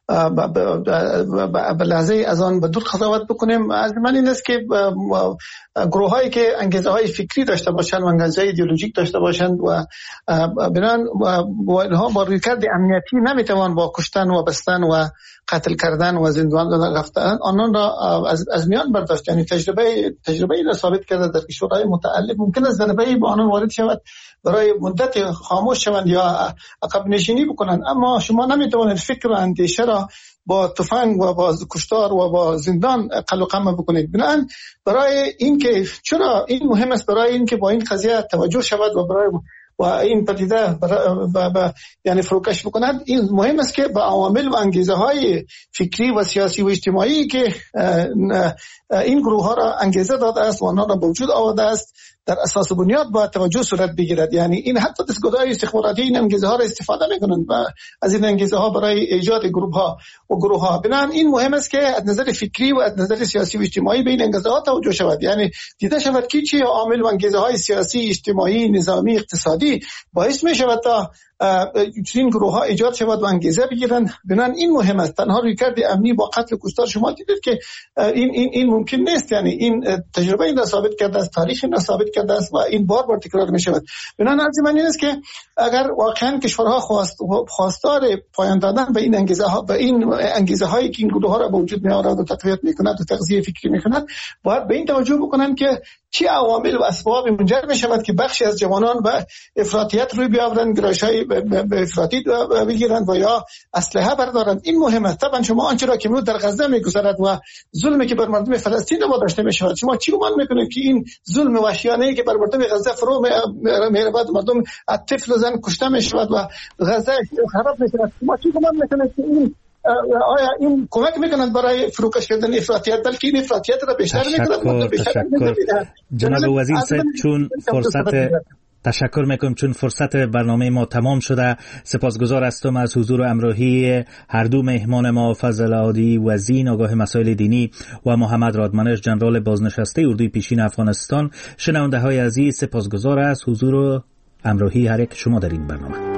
[SPEAKER 3] به لحظه از آن به دور قضاوت بکنیم، از من این است که گروه هایی که انگیزه های فکری داشته باشند و انگیزه ایدئولوژیک داشته باشند و بنان با اینها با رویکرد امنیتی نمیتوان با کشتن و بستن و قتل کردن و زندان رفتن آنان را از, از میان برداشت. یعنی تجربه تجربه این را ثابت کرده در کشورهای متعلق ممکن است ضربه‌ای با آنان وارد شود، برای مدت خاموش شوند یا عقب نشینی بکنند، اما شما نمیتوانید فکر و اندیشه را با تفنگ و با کشتار و با زندان قلع و قم بکنید. بنابراین برای این که چرا این مهم است، برای این که با این قضیه توجه شود و برای و این پدیده یعنی فروکش بکنند، این مهم است که با عوامل و انگیزه های فکری و سیاسی و اجتماعی که این گروه ها را انگیزه داده است و آنها را به وجود آورده است در اساس بنیاد با توجه صورت بگیرد. یعنی این حتی دستگاه‌های استخباراتی این انگیزه ها را استفاده میکنند و از این انگیزه ها برای ایجاد گروه ها و گروه ها. بنابراین این مهم است که از نظر فکری و از نظر سیاسی و اجتماعی به این انگیزه ها توجه شود، یعنی دیده شود که چه عامل و انگیزه های سیاسی، اجتماعی، نظامی، اقتصادی باعث می شود تا این گروه ها ایجاد شود و انگیزه بگیرند. بنابراین این مهم است. تنها رویکرد امنی با قتل و کشتار شما دیدید که این این این ممکن نیست. یعنی این تجربه این را ثابت کرده است، تاریخ این را ثابت کرده است و این بار بار تکرار می شود. بنابراین عرض من این است که اگر واقعا کشورها خواست خواستار پایان دادن به این انگیزه ها، به این انگیزه هایی که این گروه ها را به وجود می آورد و تقویت می کند و تغذیه فکری می کند، باید به این توجه بکنند که چه عوامل و اسباب منجر می شود که بخشی از جوانان به افراطیت روی بیاورند، گرایش‌های به افراطی بگیرند و یا اسلحه بردارند. این مهم است. طبعا شما آنچه را که امروز در غزه می‌گذرد و ظلمی که بر مردم فلسطین ما داشته می شود، شما چی گمان میکنید که این ظلم وحشیانه‌ای که بر مردم غزه فرو می‌رود، مردم طفل و زن کشته می شود و غزه خراب می شود، شما چی گمان میکنید که این آیا این کمک میکنند برای فروکش کردن افراطیت، بلکه این افراطیت را بیشتر میکنند؟
[SPEAKER 23] تشکر جناب وزیر صاحب، چون فرصت تشکر میکنم چون فرصت برنامه ما تمام شده. سپاسگزار هستم از حضور و همراهی هر دو مهمان ما، فضل عادی وزین آگاه مسائل دینی و محمد رادمنش جنرال بازنشسته اردوی پیشین افغانستان. شنونده های عزیز، سپاسگزار از حضور و همراهی هر یک شما در این برنامه.